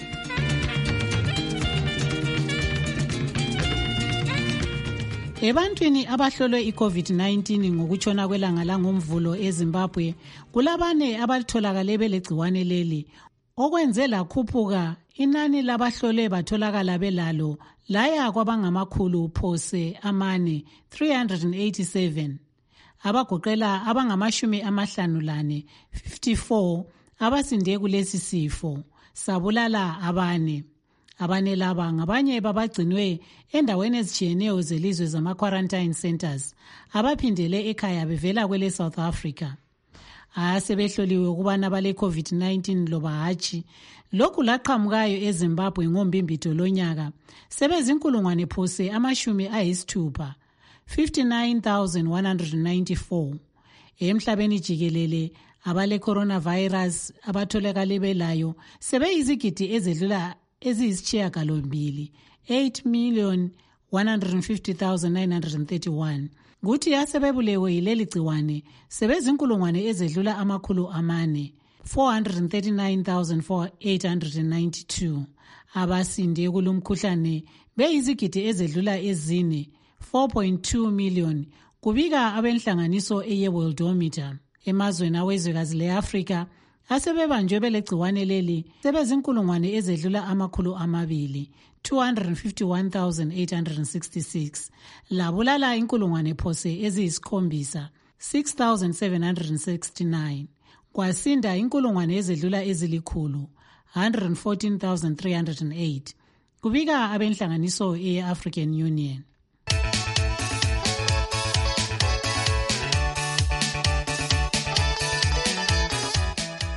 Ebantwini abahlolwe iCovid nineteen ngokutshona kwelanga langomvulo eZimbabwe kulabane abatholakale belegciwane leli okwenze lakhuphuka inani labahlolwe batholakala belalo laya kwabangamakhulu phose amane three hundred eighty-seven. Abagoqela abangamashumi amahlanu lane fifty-four abasinde kulesi sifo sabulala abane. Abane laba ngabanye babagcinwe endaweni ezitshiyeneyo zelizwe zama-quarantine centers abaphindele ekhaya bevela kwele South Africa. Asebehloliwe ukubana bale COVID nineteen loba hatshi. Lokhu laqhamukayo eZimbabwe ngombimbito lonyaka sebezinkulungwane phose amashumi ayisithupha fifty-nine thousand one hundred ninety-four. Emhlabeni jikelele abale coronavirus abatholakale belayo sebeyizigidi ezedlula eziyisishiyagalombili eight million one hundred fifty thousand nine hundred thirty-one. Kuthi yasebebulewe yileli gciwane sebezinkulungwane ezedlula amakhulu amane four hundred thirty-nine thousand eight hundred ninety-two. Abasinde kulumkhuhlane beyizigidi ezedlula ezine four point two million kubika abenhlanganiso eye Worldometer. Emazweni awezwekazi leAfrika asebebanjwe belegciwane leli sebezinkulungwane ezedlula amakhulu amabili two hundred fifty-one thousand eight hundred sixty-six. Labulala inkulungwane phose eziyisikhombisa six thousand seven hundred sixty-nine. Kwasinda inkulungwane ezedlula ezilikhulu one hundred fourteen thousand three hundred eight. Kubika abenhlanganiso ye-African Union.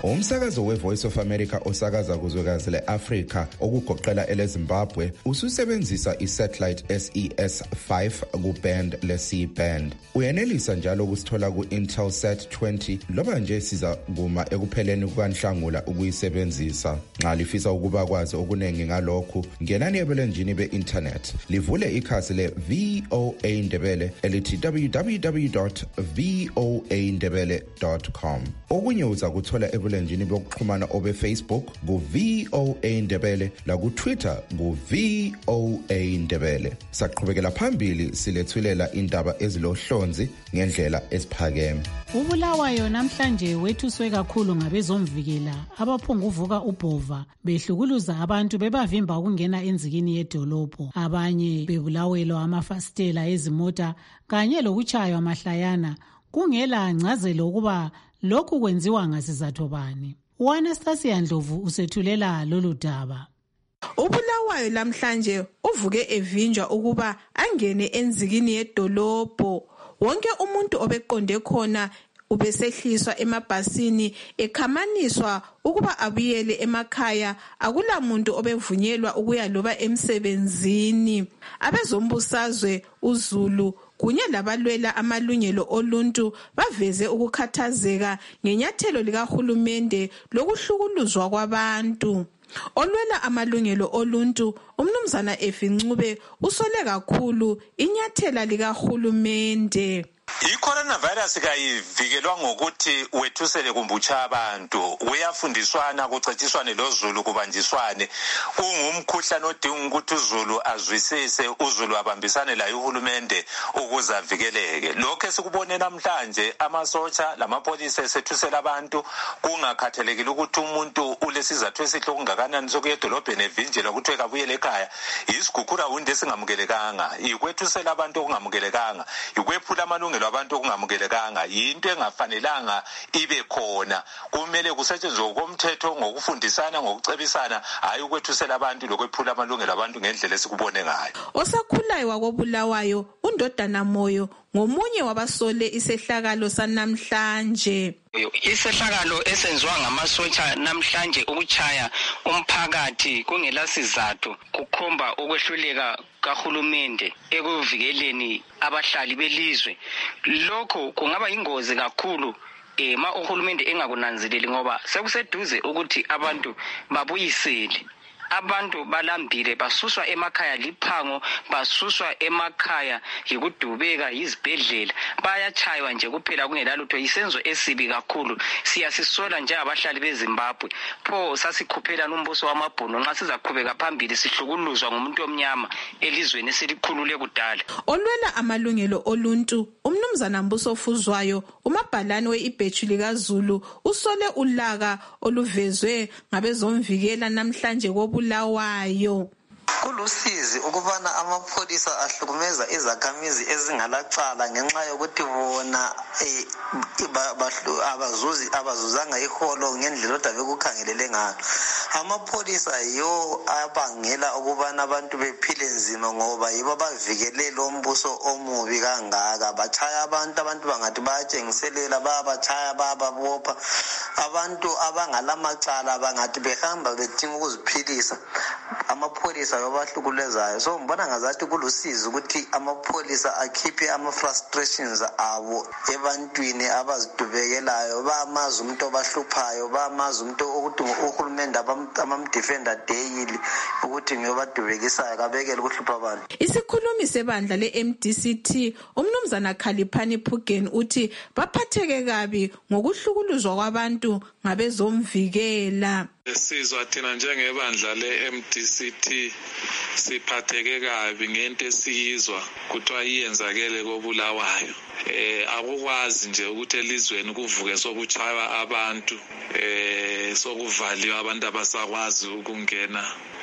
Umsakazo we-Voice of America osakaza kuzwekazi le-Afrika okugoqela ele-Zimbabwe ususebenzisa i-satellite S E S five ku-band le-C-band. Uyenelisa njalo ukusithola ku-Intelsat twenty loba nje siza kuma ekupheleni kukaNhlangula ukuyisebenzisa. Nxa lifisa ukuba kwazi okuningi ngalokhu, ngenani ebulenjini be-internet. Livule ikhasi le-V O A Ndebele elithi w w w dot v o a ndebele dot com. Okunye uza kuthola ebulenjini bokuxhumana obe Facebook ku-V O A Ndebele la ku-Twitter ku-V O A Ndebele. Saqhubekela phambili silethulela indaba ezilohlonzi ngendlela esiphakeme. Ubulawayo namhlanje wethuswe kakhulu ngabezomvikela abaphunguvuka ubhova behlukuluza abantu bebavimba ukungena enzikini yedolobho, abanye bebulawelwa amafasitela ezimota kanye lokuchaywa mahlayana kungela ngcazelo ukuba lokhu kwenziwa ngasizathu bani. U-Anastasia Ndlovu usethulela lolu daba. Ubulawayo lamhlanje uvuke evinjwa ukuba angene enzikini yedolobho. Wonke umuntu obeqonde khona ubesehliswa emabhasini ekhamaniswa ukuba abuyele emakhaya. Akula muntu obevunyelwa ukuya loba emsebenzini. Abezombusazwe uZulu kunye labalwela amalungelo oluntu baveze ukukhathazeka ngenyathelo likahulumende lokuhlukuluzwa kwabantu. Olwela amalungelo oluntu umnumzana Efincube usole kakhulu inyathela likahulumende. I-coronavirus kayivikelwa ngokuthi wethusele kumbutsha abantu, uyafundiswana kucetshiswane loZulu kubanjiswane. Kungumkhuhlane odinga ukuthi uZulu azwisise, uZulu abambisane laye uhulumende ukuze avikeleke. Lokho esikubone namhlanje amasotsha lamapolisa esethusela abantu kungakhathalekile ukuthi umuntu ulesizathu esihle okungakanani sokuya edolobheni evinjelwa ukuthi ekabuyele ekhaya. Isigukura wunde singamukelekanga, ikwethusela abantu okungamukelekanga, ikwephula amalungelo abantu okungamukelekanga, yinto engafanelanga ibe khona. Kumele kusetshenzwe komthetho ngokufundisana ngokucebisana, hayi ukwethusela abantu lokwephula amalungelo abantu ngendlela esikubone ngayo. Osakhulayo wakobulawayo uNdodana Moyo ngomunye wabasole isehlakalo sanamhlanje. Isehlakalo esenziwa ngamasotsha namhlanje ukuchaya umphakathi kungela sizathu kukhomba ukwehluleka kahulumende ekuvikeleni abahlali belizwe. Lokho kungaba ingozi kakhulu ema uhulumende engakunanzeleli ngoba sekuseduze ukuthi abantu babuyisele. Abantu balambile basuswa emakhaya liphango, basuswa emakhaya yikudubeka izibhedlela, bayachaywa nje kuphela kungela lutho. Isenzo esibi kakhulu. Siyasisola nje abahlali beZimbabwe. Pho sasikhuphela nombuso wamabhono nxa sizaqhubeka phambili sihlukuluzwa ngumuntu omnyama elizweni esilikhulule kudala. Olwela amalungelo oluntu umnumzana Mbuso Fuzwayo umabhalani we-ibhethu likaZulu usole ulaka oluvezwe ngabezomvikela namhlanje kobulawayo. Kulusizi ukubana amapholisa ahlukumeza izakhamizi ezingalacala ngenxa yokuthi bona abazuzi abazuzanga iholo ngendlela odabe kukhangelele ngayo. Amapholisa yiwo abangela ukubana abantu bephile nzima ngoba yibo bavikelele umbuso omubi kangaka. Bachaya abantu, abantu bangathi bayatshengiselela, bayabachaya, bayababopha. Abantu abangalamacala bangathi behamba bedinga ukuziphilisa. Amapholisa yobahlukulezayo. So ngibona ngazathi kulusizi ukuthi amapholisa akhiphe ama-frustrations abo ebantwini abazidubekelayo, bamazi umuntu obahluphayo, bamazi umuntu ukuthi uhulumende abamdefenda daily ukuthi ngiyobadubekisayo kabekele ukuhlupha abantu. Isikhulumi sebandla le-M D C T umnumzana Khaliphani Phugen uthi baphatheke kabi ngokuhlukuluzwa kwabantu ngabezomvikela. Sizwa thina njengebandla le-M D C T siphatheke kabi ngento esiyizwa kuthiwa iyenzakele kobulawayo. Eh akukwazi nje ukuthi elizweni kuvuke sokuchaywa abantu, eh sokuvaliwa abantu abasakwazi ukungena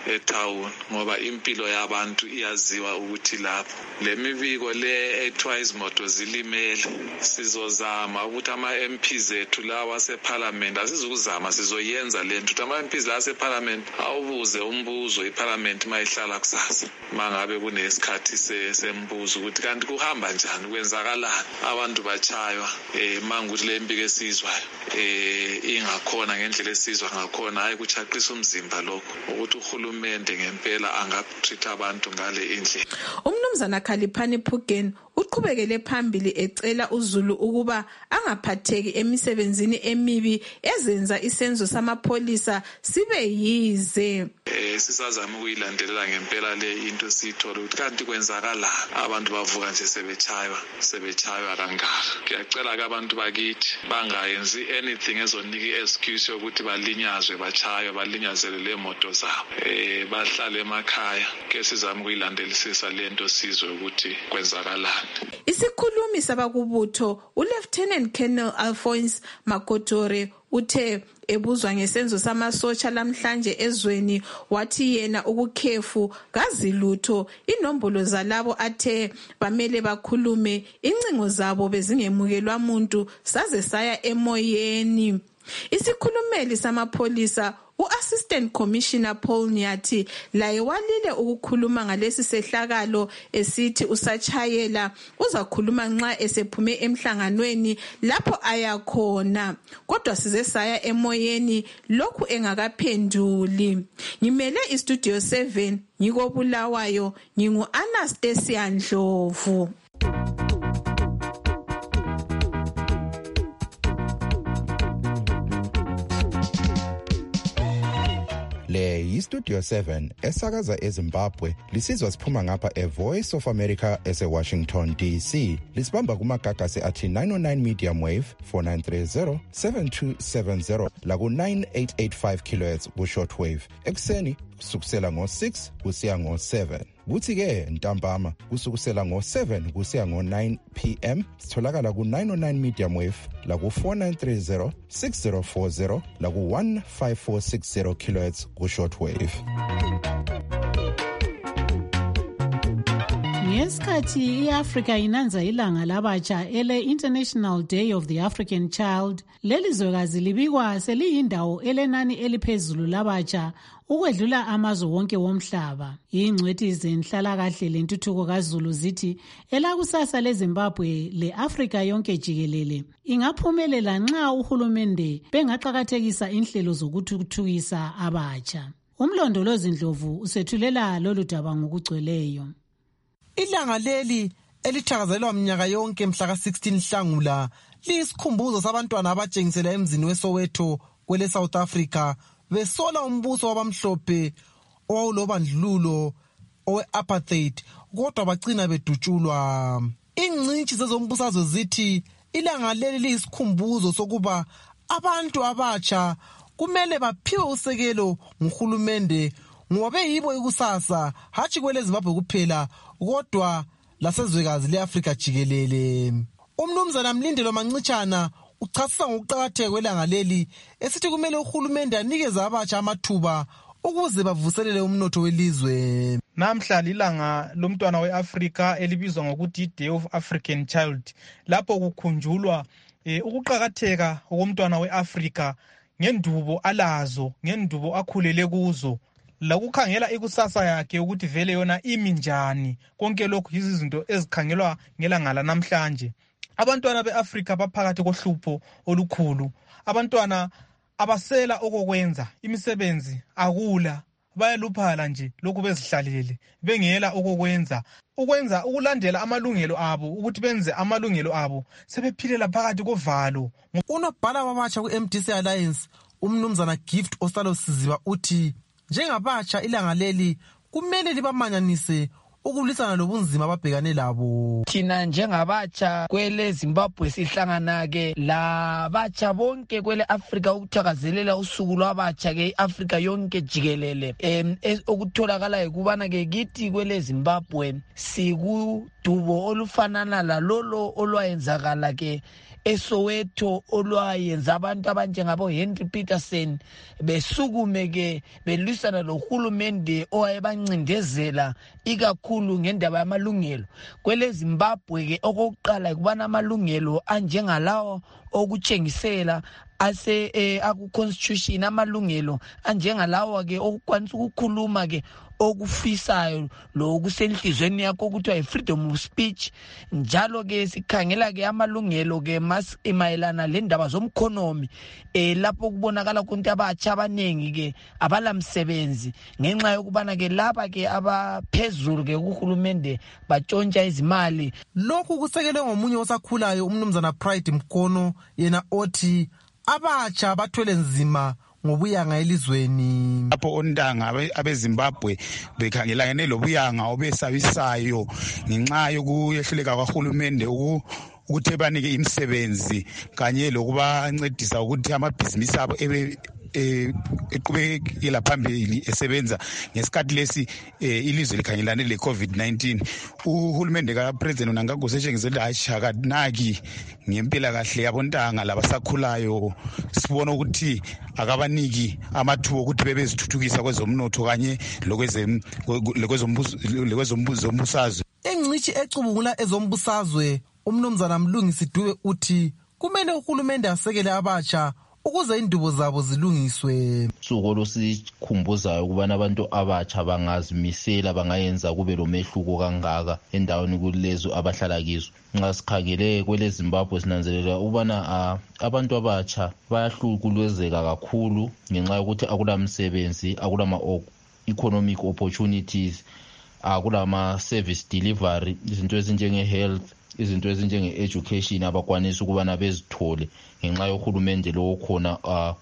etown ngoba impilo yabantu iyaziwa ukuthi lapho. Le mibiko le ethiwa izimoto zilimele sizozama ukuthi ama-M P zethu lawa aseparliament asizukuzama sizoyenza le nto ukuthi ama-M Ps la aseparliament awubuze umbuzo iparliament mayihlala kusasa mangabe kunesikhathi sembuzo ukuthi kanti kuhamba njani kwenzakalani abantu bachaywa eh mangukuthi le mbiko esizwayo eh ingakhona ngendlela esizwa ngakhona hayi kuchaqisa umzimba lokho ukuthi uhulumende ngempela angaphetha abantu ngale indlela. Umnumzana Khaliphani Phugeni uqhubekele phambili ecela uZulu ukuba angaphatheki emisebenzini emibi ezenza isenzo samapholisa sibe yize. Eh sisazama ukuyilandelela ngempela le into sithola ukuthi kanti kwenzakala abantu bavuka nje sebechaywa sebechaywa kangaka. Ngiyacela ke abantu bakithi bangayenzi anything ezonika excuse yokuthi balinyazwe bachaywe balinyazele le moto zabo. Eh bahlale emakhaya ke sizama ukuyilandelisisa le nto sizwe ukuthi kwenzakalani. Isikhulumi sabakubutho uLieutenant Colonel Alphonse Makotore uthe ebuzwa ngesenzo samasotsha lamhlanje ezweni wathi yena ukukhefu kazi lutho inombolo zalabo athe bamele bakhulume incingo zabo bezingemukelwa umuntu saze saya emoyeni. Isikhulumeli samapholisa U-Assistant Commissioner Paul Nyathi laye walile ukukhuluma ngalesi sehlakalo esithi usachayela uzakhuluma nxa esephume emhlanganweni lapho ayakhona kodwa size saya emoyeni lokhu engakaphenduli. Ngimele iStudio seven ngiko Bulawayo ngingu Anastasia Ndlovu. Le yiStudio seven esakaza eZimbabwe lisizwa siphuma ngapha eVoice of America eseWashington D C. Lisibamba kumagagasi athi nine oh nine medium wave four nine three zero seven two seven zero la ku nine eight eight five kilohertz ku shortwave. Ekseni kusukusela ngo six kusiya ngo seven. Kuthi ke ntambama kusukusela ngo seven kusiya ngo nine p m sitholakala ku nine oh nine medium wave la ku four nine three zero six zero four zero la ku one five four six zero kilohertz ku shortwave. Ngesikhathi iAfrica inanza ilanga labatsha ele International Day of the African Child, leli zwekazi libikwa seliyindawo elenani eliphezulu labatsha ukwedlula amazwe wonke womhlaba. Ingcwethi zenhlalakahle lentuthuko kaZulu zithi elakusasa leZimbabwe leAfrika yonke jikelele ingaphumelela nxa uhulumende bengaqhakathekisa inhlelo zokuthuthukisa abatsha. Umlondolozi Ndlovu usethulela lolu daba ngokugcweleyo. Ilanga leli elithakazelwa mnyaka yonke mhla ka sixteen Nhlangula liyisikhumbuzo sabantwana abatshengisela emzini weSoweto kwele South Africa besola umbuso wabamhlophe owawulobandlululo owe-apartheid kodwa bagcina bedutshulwa. Ingcitshi zezombusazwe zithi ilanga leli liyisikhumbuzo sokuba abantu abatsha kumele baphiwe usekelo nguhulumende ngoba beyibo ikusasa hatshi kwele Zimbabwe kuphela kodwa lasezwekazi leAfrika jikelele. Umnumzana Mlindelo Mancitshana uchasisa ngokuqakatheka kwelanga leli esithi kumele uhulumende anikeze abatsha amathuba ukuze bavuselele umnotho welizwe. Namhla lilanga lomntwana weAfrika elibizwa ngokuthi Day of African Child, lapho kukhunjulwa eh, ukuqakatheka komntwana weAfrika ngendubo alazo, ngendubo akhulele kuzo, lakukhangela ikusasa yakhe ukuthi vele yona imi njani. Konke lokhu yizinto ezikhangelwa ngelanga namhlanje. Abantwana beAfrika baphakathi kohlupho olukhulu. Abantwana abasela okokwenza, imisebenzi akula, bayaluphala nje lokhu bezihlalele bengela okokwenza. Ukwenza ukulandela amalungelo abo, ukuthi benze amalungelo abo, sebephilela phakathi kovalo. Unobhala wabatsha ku-M D C Alliance umnumzana Gift Osalo Siziba uthi njengabatsha ilanga leli kumele libamanyanise ukulwisana lobunzima ababhekane labo. Thina njengabatsha kwele Zimbabwe sihlangana ke labatsha bonke kwele Afrika ukuthakazelela usuku lwabatsha ke Afrika yonke jikelele. Em okutholakala ukubana ke kithi kwele Zimbabwe sikudubo olufanana lalolo olwayenzakala ke eSoweto olwayenza abantu abanjengabo Henry Peterson besukume ke belwisana lohulumende owayebancindezela ikakhulu ngendaba yamalungelo. Kwele Zimbabwe ke okokuqala kubana amalungelo anjengalawo okutshengisela ase eh, aku constitution amalungelo anjengalawo ke okukwanisa ukukhuluma ke okufisayo lo kusenhlizweni yakho ukuthi freedom of speech. Njalo ke sikhangela ke amalungelo ke mas imayelana lendaba zomkhonomi eh lapho kubonakala ukuthi abatsha abanengi ke abalamsebenzi ngenxa yokubana ke laba ke abaphezulu ke kuhulumende batshontsha izimali. Lokhu kusekelwe ngomunye osakhulayo umnumzana Pride Mkono yena othi abatsha bathwele nzima ngobuyanga elizweni. Lapho ontanga abeZimbabwe bekhangelane lobuyanga obesabisayo ngenxa yokuyehluleka kwaHulumende ukuthi banike imisebenzi kanye lokubancedisa ukuthi amabhizinisi abo ebe eqhubekela phambili esebenza ngesikhathi lesi ilizwe likhangelane le COVID nineteen. Uhulumende kaPresident Nangagwa setshengise ashaka naki ngempila kahle yabontanga labasakhulayo. Sibona ukuthi akabaniki amathuba ukuthi bebezithuthukisa kwezomnotho kanye lokwezombusazwe. Engcithi ecubungula ezombusazwe umnumzana Mlungisi Dube uthi kumele uhulumende asekele abatsha ukuze indubo zabo zilungiswe. Sukolo sikhumbuzayo ukubana abantu abatsha bangazimisela bangayenza kube lomehluko kangaka endaweni kulezo abahlala kizo. Nxa sikhangele kwele Zimbabwe sinanzelela ukubana abantu abatsha bayahlukuluzeka kakhulu ngenxa yokuthi akulamsebenzi, akulama economic opportunities, akulama service delivery, izinto ezinjenge health, izinto ezinjenge education abakwanisa ukubana bezithole ngenxa yohulumende lo khona uh,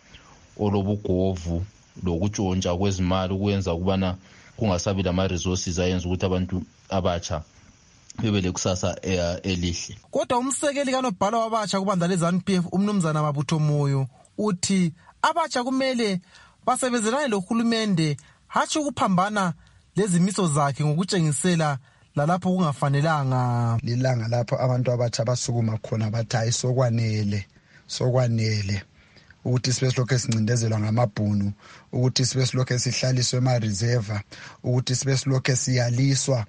olobugovu lokutshontsha kwezimali ukwenza ukubana kungasabi lama resources ayenza ukuthi abantu abatsha bebe lekusasa elihle. Kodwa umsekeli kanobhala wabatsha kubandla leZANU P F umnumzana Mabutho Moyo uthi abatsha kumele basebenzelane lohulumende hatshi ukuphambana lezimiso zakhe ngokutshengisela lalapho kungafanelanga. Lilanga lapho abantu abatsha basukuma khona bathi ayisokwanele sokwanele ukuthi sibe silokho esincindezelwa ngamabhunu, ukuthi sibe silokho esihlaliswe ema reserve, ukuthi sibe silokho siyaliswa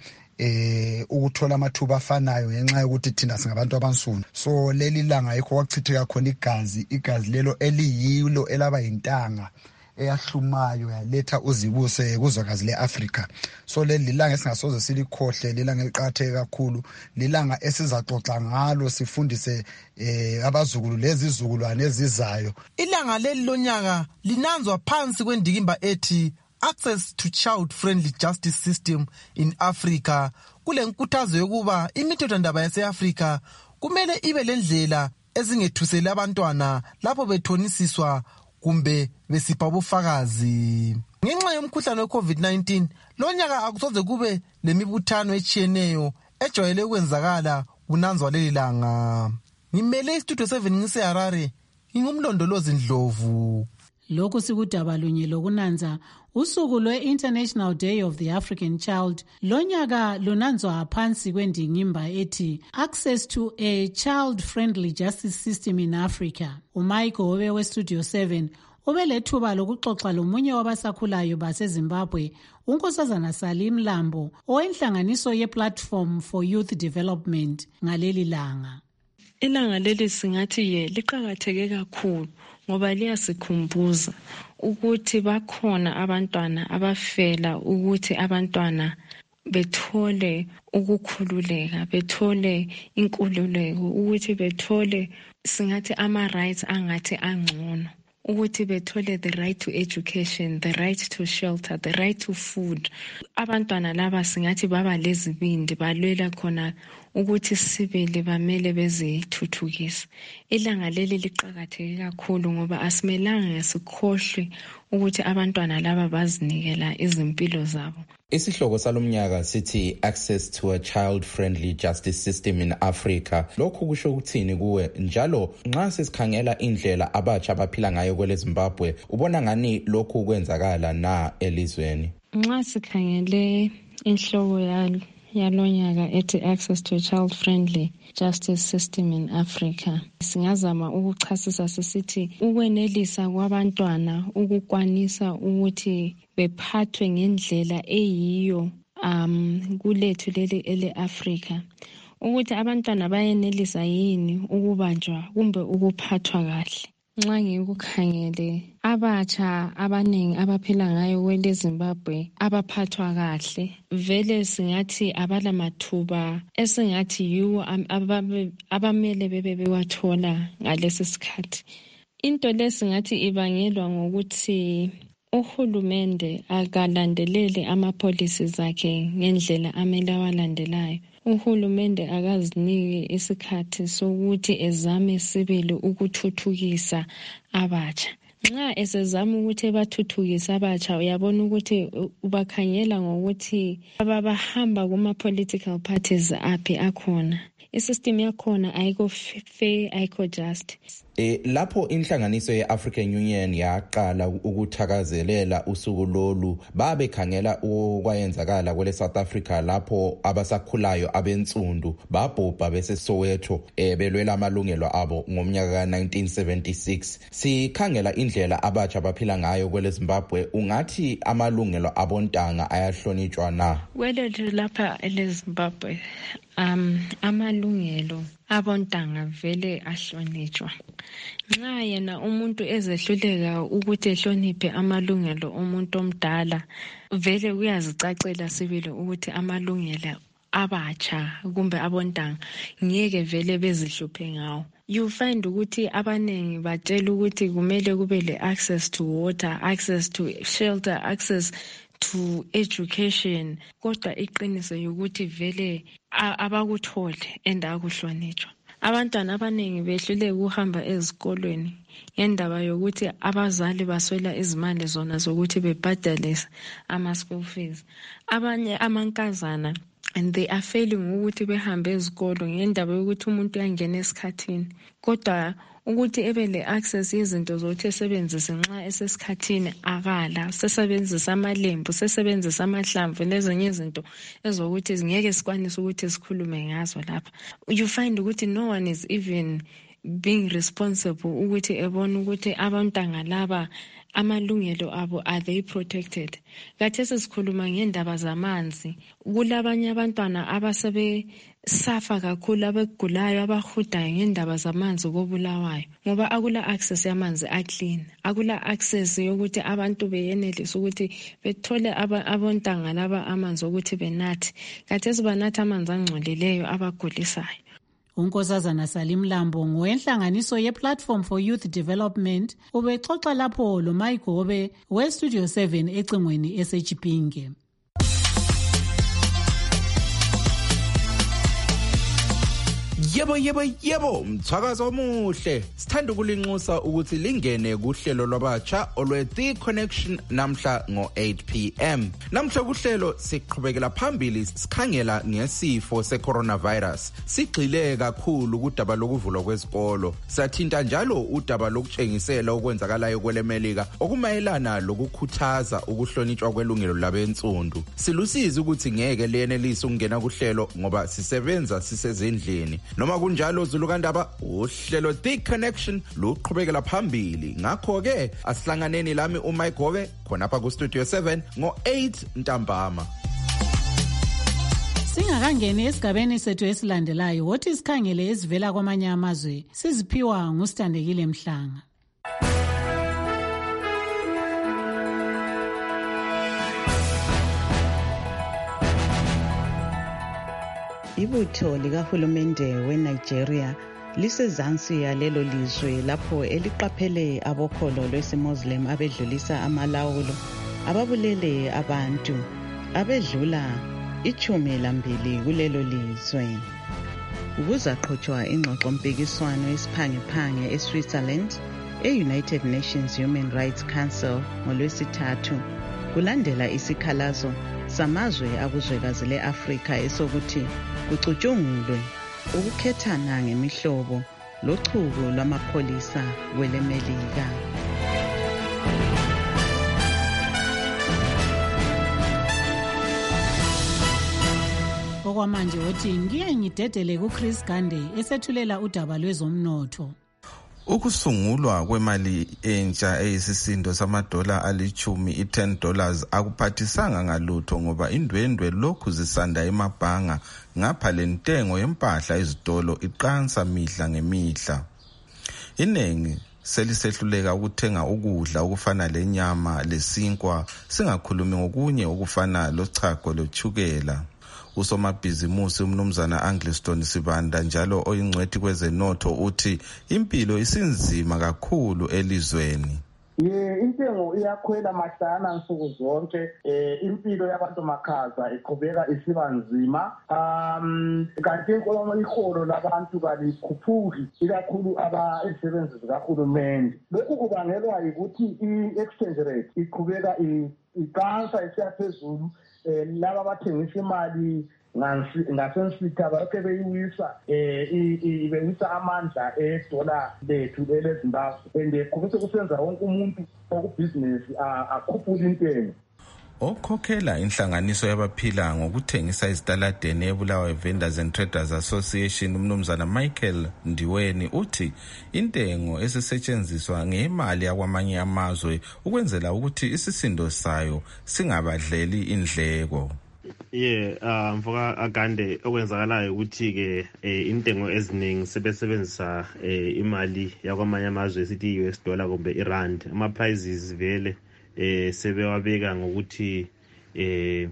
eh ukuthola amathuba afanayo ngenxa yokuthi thina singabantu abansundu. So leli langa yikho kwachitheka khona igazi, igazi lelo eliyilo elaba yintanga eyahlumayo yaletha uzibuse kuzwekazi leAfrika. So leli lilanga esingasoze silikhohle, lilanga eliqhatheke kakhulu, lilanga esizaxoxa ngalo sifundise eh abazukulu lezi izukulwane ezizayo. Ilanga leli lonyaka linanzwa phansi kwendikimba ethi Access to Child Friendly Justice System in Africa. Kule nkuthazo yokuba imithetho ndaba yaseAfrika kumele ibe lendlela ezingethusela abantwana lapho bethonisiswa kumbe besipha ubufakazi. Ngenxa yomkhuhlane weCovid nineteen, lonyaka akusoze kube lemibuthano echiyeneyo ejwayele ukwenzakala kunanzwa leli langa. Ngimele iStudio seven ngiseHarare, ngingumlondolozi Ndlovu. Lokhu sikudaba lunye lokunanza usuku lwe-International Day of the African Child lonyaka lunanzwa phansi kwendingimba ethi Access to a Child-Friendly Justice System in Africa. uMichael Obe weStudio seven ubelethuba lokuxoxa lomunye wabasakhulayo baseZimbabwe, uNkosazana Salim Lambo, owenhlanganiso ye-Platform for Youth Development ngaleli langa. Ilanga leli singathi ye liqhakatheke kakhulu ngoba liyasikhumbuza ukuthi bakhona abantwana abafela ukuthi abantwana bethole ukukhululeka, bethole inkululeko, ukuthi bethole singathi ama rights angathi angcono, ukuthi bethole the right to education, the right to shelter, the right to food. Abantwana laba singathi baba lezibindi balwela khona ukuthi sibele bamele bezithuthukisa. Ilanga leli liqhakatheke kakhulu ngoba asimelanga sikhohlwe ukuthi abantwana laba bazinikela izimpilo zabo. Isihloko salomnyaka sithi Access to a Child-Friendly Justice System in Africa. Lokhu kusho ukuthini kuwe? Njalo nxa sesikhangela indlela abatsha abaphila ngayo kwele Zimbabwe, ubona ngani lokhu kwenzakala na elizweni? Nxa sikhangele inhloko yalo yalonyaka ethi Access to a Child-Friendly Justice System in Africa. Singazama ukuchasisa sisithi ukwenelisa kwabantwana ukukwanisa ukuthi bephathwe ngendlela eyiyo um kulethu leli ele-Africa. Ukuthi abantwana bayenelisa yini ukubanjwa kumbe ukuphathwa kahle. Nxa ngikukhangele abatsha abaningi abaphila ngayo kwele Zimbabwe abaphathwa kahle vele singathi abalamathuba esingathi yiwo abamele bebe bewathola ngalesi sikhathi. Into lesingathi ibangelwa ngokuthi uhulumende akalandelele amapolicies zakhe ngendlela amele awalandelayo. Uhulumende akaziniki isikhathi sokuthi ezame sibili ukuthuthukisa abatsha. Nxa esezama ukuthi bathuthukise abatsha uyabona ukuthi ubakhangela ngokuthi ababahamba kuma political parties aphi akhona. Isystem yakhona ayikho fair, ayikho just. E lapho inhlanganiso ye-African Union yaqala ukuthakazelela usuku lolu babe khangela okwayenzakala kwele South Africa lapho abasakhulayo abensundu babhubha bese Soweto e, belwela amalungelo abo ngomnyaka ka nineteen seventy-six. Sikhangela indlela abatsha baphila ngayo kwele Zimbabwe, ungathi amalungelo abontanga ayahlonitshwa na? Kwele lapha ele Zimbabwe um amalungelo abontanga vele ahlonitshwa. Nxa yena umuntu ezehluleka ukuthi ehloniphe amalungelo omuntu omdala vele kuyazicacela sibili ukuthi amalungelo abatsha kumbe abontanga ngeke vele bezihluphe ngawo. You find ukuthi abanengi batshela ukuthi kumele kube le access to water, access to shelter, access to education, kodwa iqiniso ukuthi vele abakuthole endakuhlonitshwa. Abantwana abanengi behluleka ukuhamba ezikolweni ngendaba yokuthi abazali baswela izimali zona zokuthi bebhadalise ama school fees. Abanye amankazana and they are failing ukuthi behambe ezikolo ngendaba yokuthi umuntu uyangena esikhathini, kodwa ukuthi ebe le access izinto zokuthi esebenzise nxa esesikhathini akala, sesebenzisa amalembu, sesebenzisa amahlamvu lezinye izinto ezokuthi ngeke sikwanise ukuthi sikhulume ngazo lapha. You find ukuthi no one is even being responsible ukuthi ebona ukuthi abantanga laba amalungelo abo are they protected. Kathesi sikhuluma ngendaba zamanzi, kulabanye abantwana abasebe safa kakhulu abegulayo abahudayo ngendaba zamanzi kobulawayo ngoba akula access yamanzi aclean, akula access yokuthi abantu beyenelisa ukuthi bethole abontanga laba amanzi ukuthi benathi. Kathesi banatha amanzi angcolileyo abagulisayo. uNkosazana Salim Lambo ngowenhlanganiso ye-Platform for Youth Development ubexoxa lapho lo Mayigobe we-Studio seven ecingweni eseChipinge. Yebo yebo yebo mthakazo omuhle, sithanda ukulinxusa ukuthi lingene kuhlelo lwabatsha olwe The Connection namhla ngo eight p m Namhla kuhlelo siqhubekela phambili sikhangela ngesifo se-coronavirus. Sigxile kakhulu kudaba lokuvulwa kwezikolo, sathinta njalo udaba lokutshengisela okwenzakalayo kwelemelika okumayelana lokukhuthaza ukuhlonitshwa kwelungelo labensundu. Silusizi ukuthi ngeke lenelise ukungena kuhlelo ngoba sisebenza sisezindlini. Noma kunjalo Zulukandaba uhlelo The Connection luqhubekela phambili. Ngakho ke asihlanganeni lami uMayigobe khonapha ku Studio seven ngo eight ntambama. Singakangeni esigabeni sethu esilandelayo wothi isikhangele ezivela kwamanye amazwe siziphiwa nguStandekile Mhlanga. Ibutho likahulumende weNigeria lisezansi yalelo lizwe lapho eliqaphele abokholo lwesimuslim abedlulisa amalawulo ababulele abantu abedlula ichumi lambili kulelo lizwe. Kuzaqhutshwa ingxoxo mpikiswano esiphangephange eSwitzerland e-United Nations Human Rights Council ngolwesithathu kulandela isikhalazo samazwe akuzwekazi le-Afrika esokuthi kucutshungulwe ukukhethana ngemihlobo lochuku lwamapholisa kwelemelika. okwamanje othi ngiye ngidedele kuChris Gande esethulela udaba lwezomnotho. Ukusungulwa kwemali entsha eyisisindo samadola alichumi i-ten dollars akuphathisanga ngalutho ngoba indwendwe lokhu zisanda emabhanga ngapha lentengo yempahla ezitolo iqansa mihla ngemihla. Inengi selisehluleka ukuthenga ukudla okufana lenyama lesinkwa singakhulumi ngokunye okufana lochago lochukela. Usomabhizimusi umnumzana Angliston Sibanda njalo oyingcwethi kwezenotho uthi impilo isinzima kakhulu elizweni. Ye intengo iyakhwela mahlana nsuku zonke, eh impilo yabantu makhaza iqhubeka isiba nzima. Um kanti iholo labantu balikhuphuki ikakhulu abasebenzi zikahulumende. Lokhu kubangelwa ukuthi i-exchange rate iqhubeka iqansa isiyaphezulu. Laba abathengisa imali ngasensitha bakhe beyiwisa ibewisa amandla edola lethu eleZimbabwe and kubese kusenza wonke umuntu okubhizinesi akhuphula intengo. Okhokhela inhlanganiso yabaphila ngokuthengisa izitaladeni eBulawayo Vendors and Traders Association umnumzana Michael Ndiweni uthi intengo esisetshenziswa ngemali yakwamanye amazwe ukwenzela ukuthi isisindo sayo singabadleli indleko. Yeah, uh, mfoka Agande okwenzakalayo ukuthi ke intengo eziningi sebesebenzisa imali yakwamanye amazwe sithi U S dollar kumbe irand. Ama prices vele eh sebewabeka ngokuthi eh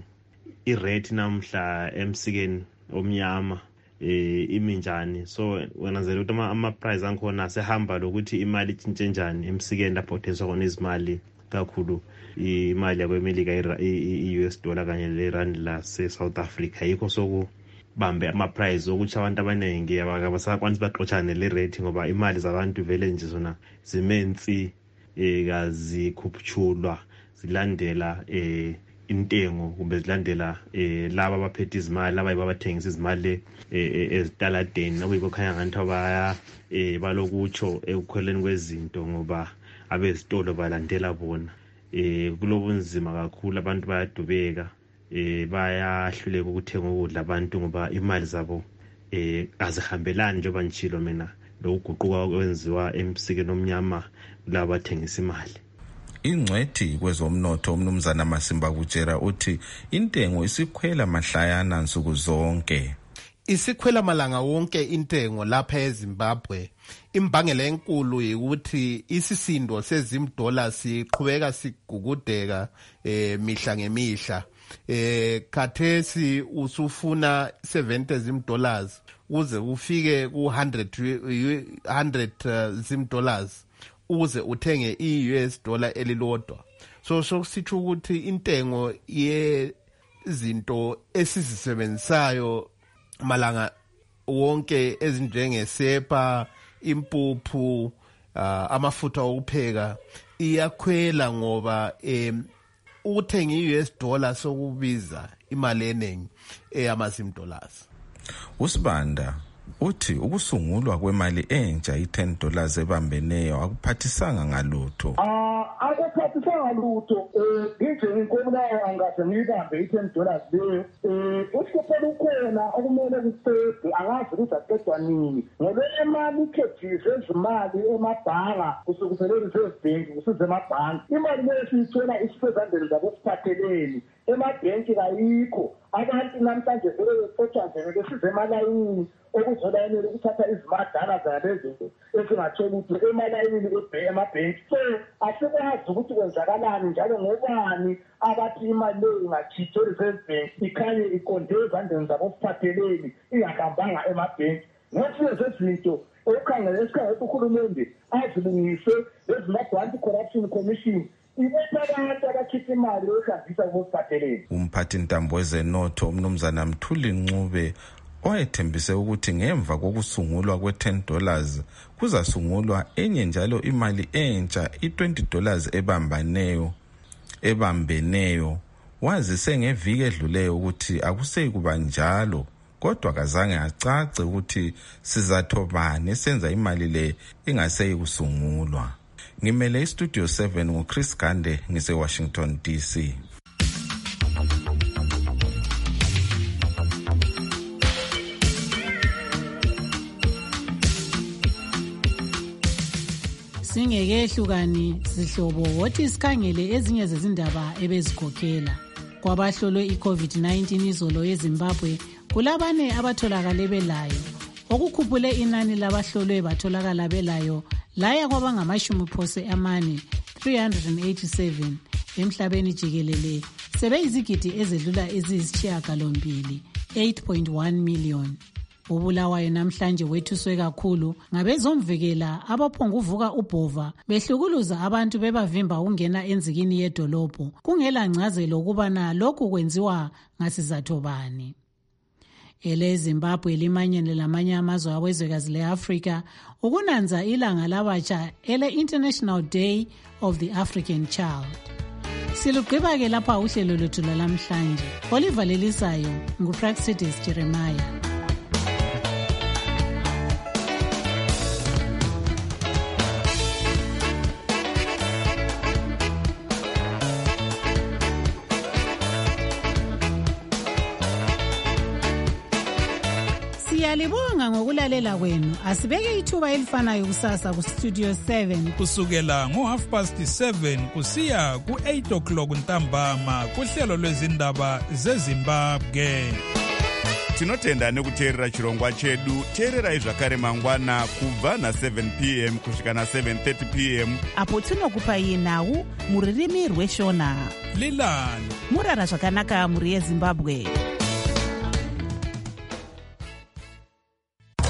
irate namhla emsikeni omnyama eh iminjani, so wenazela ukuthi ama price ankhona sehamba lokuthi imali itshintshe njani emsikeni lapho kuthengiswa khona izimali kakhulu imali yakweMelika i-U S dollar kanye le-rand la se-South Africa. Yikho sokubambe ama-price ukuthi abantu abaningi abasakwanisi baxotshane le-rate ngoba imali zabantu vele nje zona zimensi eh kazikhuphulwa zilandela eh intengo kumbe zilandela eh laba abaphethe izimali laba abathengisa izimali ezitaladeni nokuyikho khanya ngathi abaya eh balokutsho ekukhweleni kwezinto ngoba abezitolo balandela bona. Eh kulobunzima kakhulu, abantu bayadubeka, eh bayahluleka ukuthenga ukudla abantu ngoba imali zabo eh azihambelani njengoba nchilo mina lokuguquka kwenziwa emsikeni omnyama laba bathengisa imali. Ingcwethi kwezomnotho umnumzana Masimba kutshera uthi intengo isikhwela mahlayana nsuku zonke. Isikhwela malanga wonke intengo lapha eZimbabwe. Imbangela enkulu ukuthi isisindo sezimdola siqhubeka sigugudeka eh mihla ngemihla. Eh khathesi usufuna seventy zimdollars uze ufike ku one hundred zim dollars uze uthenge i-U S dollar elilodwa. So sokusithu ukuthi intengo yezinto esizisebenzisayo malanga wonke ezinjengesepa, impuphu, uh, amafutha okupheka iyakhwela ngoba em uthenga i-U S dollar sokubiza imali eningi eyamazim dollars. Usibanda uthi ukusungulwa kwemali entsha i-ten dollars ebambeneyo akuphathisanga ngalutho. Ah akuphathisanga ngalutho eh ngithi inkomo angase ngibambe i-ten dollars leyo eh usiphela ukhona okumele kusebe angazi ukuthi aqedwa nini ngoba imali ikhethise izimali emabhanga kusukuphelele sezibhenki kusize emabhanga imali lesiyithola isifezandeni zabo siphatheleni emabhenki kayikho abantu namhlanje vele befotshazele besize emalayini okuzolayinela ukuthatha izimadana zalezo esingathola ukuthi emalayini emabhenki. So asikwazi ukuthi kwenzakalani njalo ngobani abathi imali leyo ingakhitheli sezibhenki ikhanye iqonde ezandleni zabo siphatheleni ingahambanga emabhenki. Ngesinye sezinto okukhangela esikhangela uhulumende azilungise lezi anti-corruption commission umphathi ntambo wezenotho umnumzana Mthuli Ncube oyethembise ukuthi ngemva kokusungulwa kwe-ten dollars kuzasungulwa enye njalo imali entsha i-twenty dollars ebambaneyo ebambeneyo. Wazise ngeviki edluleyo ukuthi akuseyikuba njalo kodwa kazange acace ukuthi sizatho bani senza imali le ingaseyi kusungulwa. Ngimele istudio seven nguChris Gande ngise Washington D C. Singekehlukani sihlobo wothi sikhangele ezinye zezindaba ebezikhokhela. Kwabahlolwe i-COVID nineteen izolo eZimbabwe kulabane abatholakale belayo. Okukhuphule inani labahlolwe batholakala belayo laya kwabangamashumi phose amane three hundred eighty-seven emhlabeni jikelele sebeyizigidi ezedlula eziyisishiyagalombili eight point one million. Ubulawayo namhlanje wethuswe kakhulu ngabezomvikela abaphonguvuka ubhova behlukuluza abantu bebavimba ukungena enzikini yedolobho kungela ngcazelo ukubana lokhu kwenziwa ngasizatho bani. Ele Zimbabwe limanyene lamanye amazwe awezwekazi le-Afrika ukunanza ilanga labatsha ele International Day of the African Child. Silugqiba-ke lapha uhlelo lwethu lwalamhlanje. Olivalelisayo nguPraxides Jeremiah. Siyalibonga ngokulalela kwenu. Asibeke ithuba elifanayo kusasa ku Studio seven kusukela ngo half past seven kusiya ku eight o'clock ntambama kuhlelo lwezindaba zeZimbabwe. Tinotenda nekuteerera chirongwa chedu. Teererai zvakare mangwana kubva na seven p m kusvika na seven thirty p m apo tinokupai nhau muririmi rweshona. Lilani murara zvakanaka muri yeZimbabwe.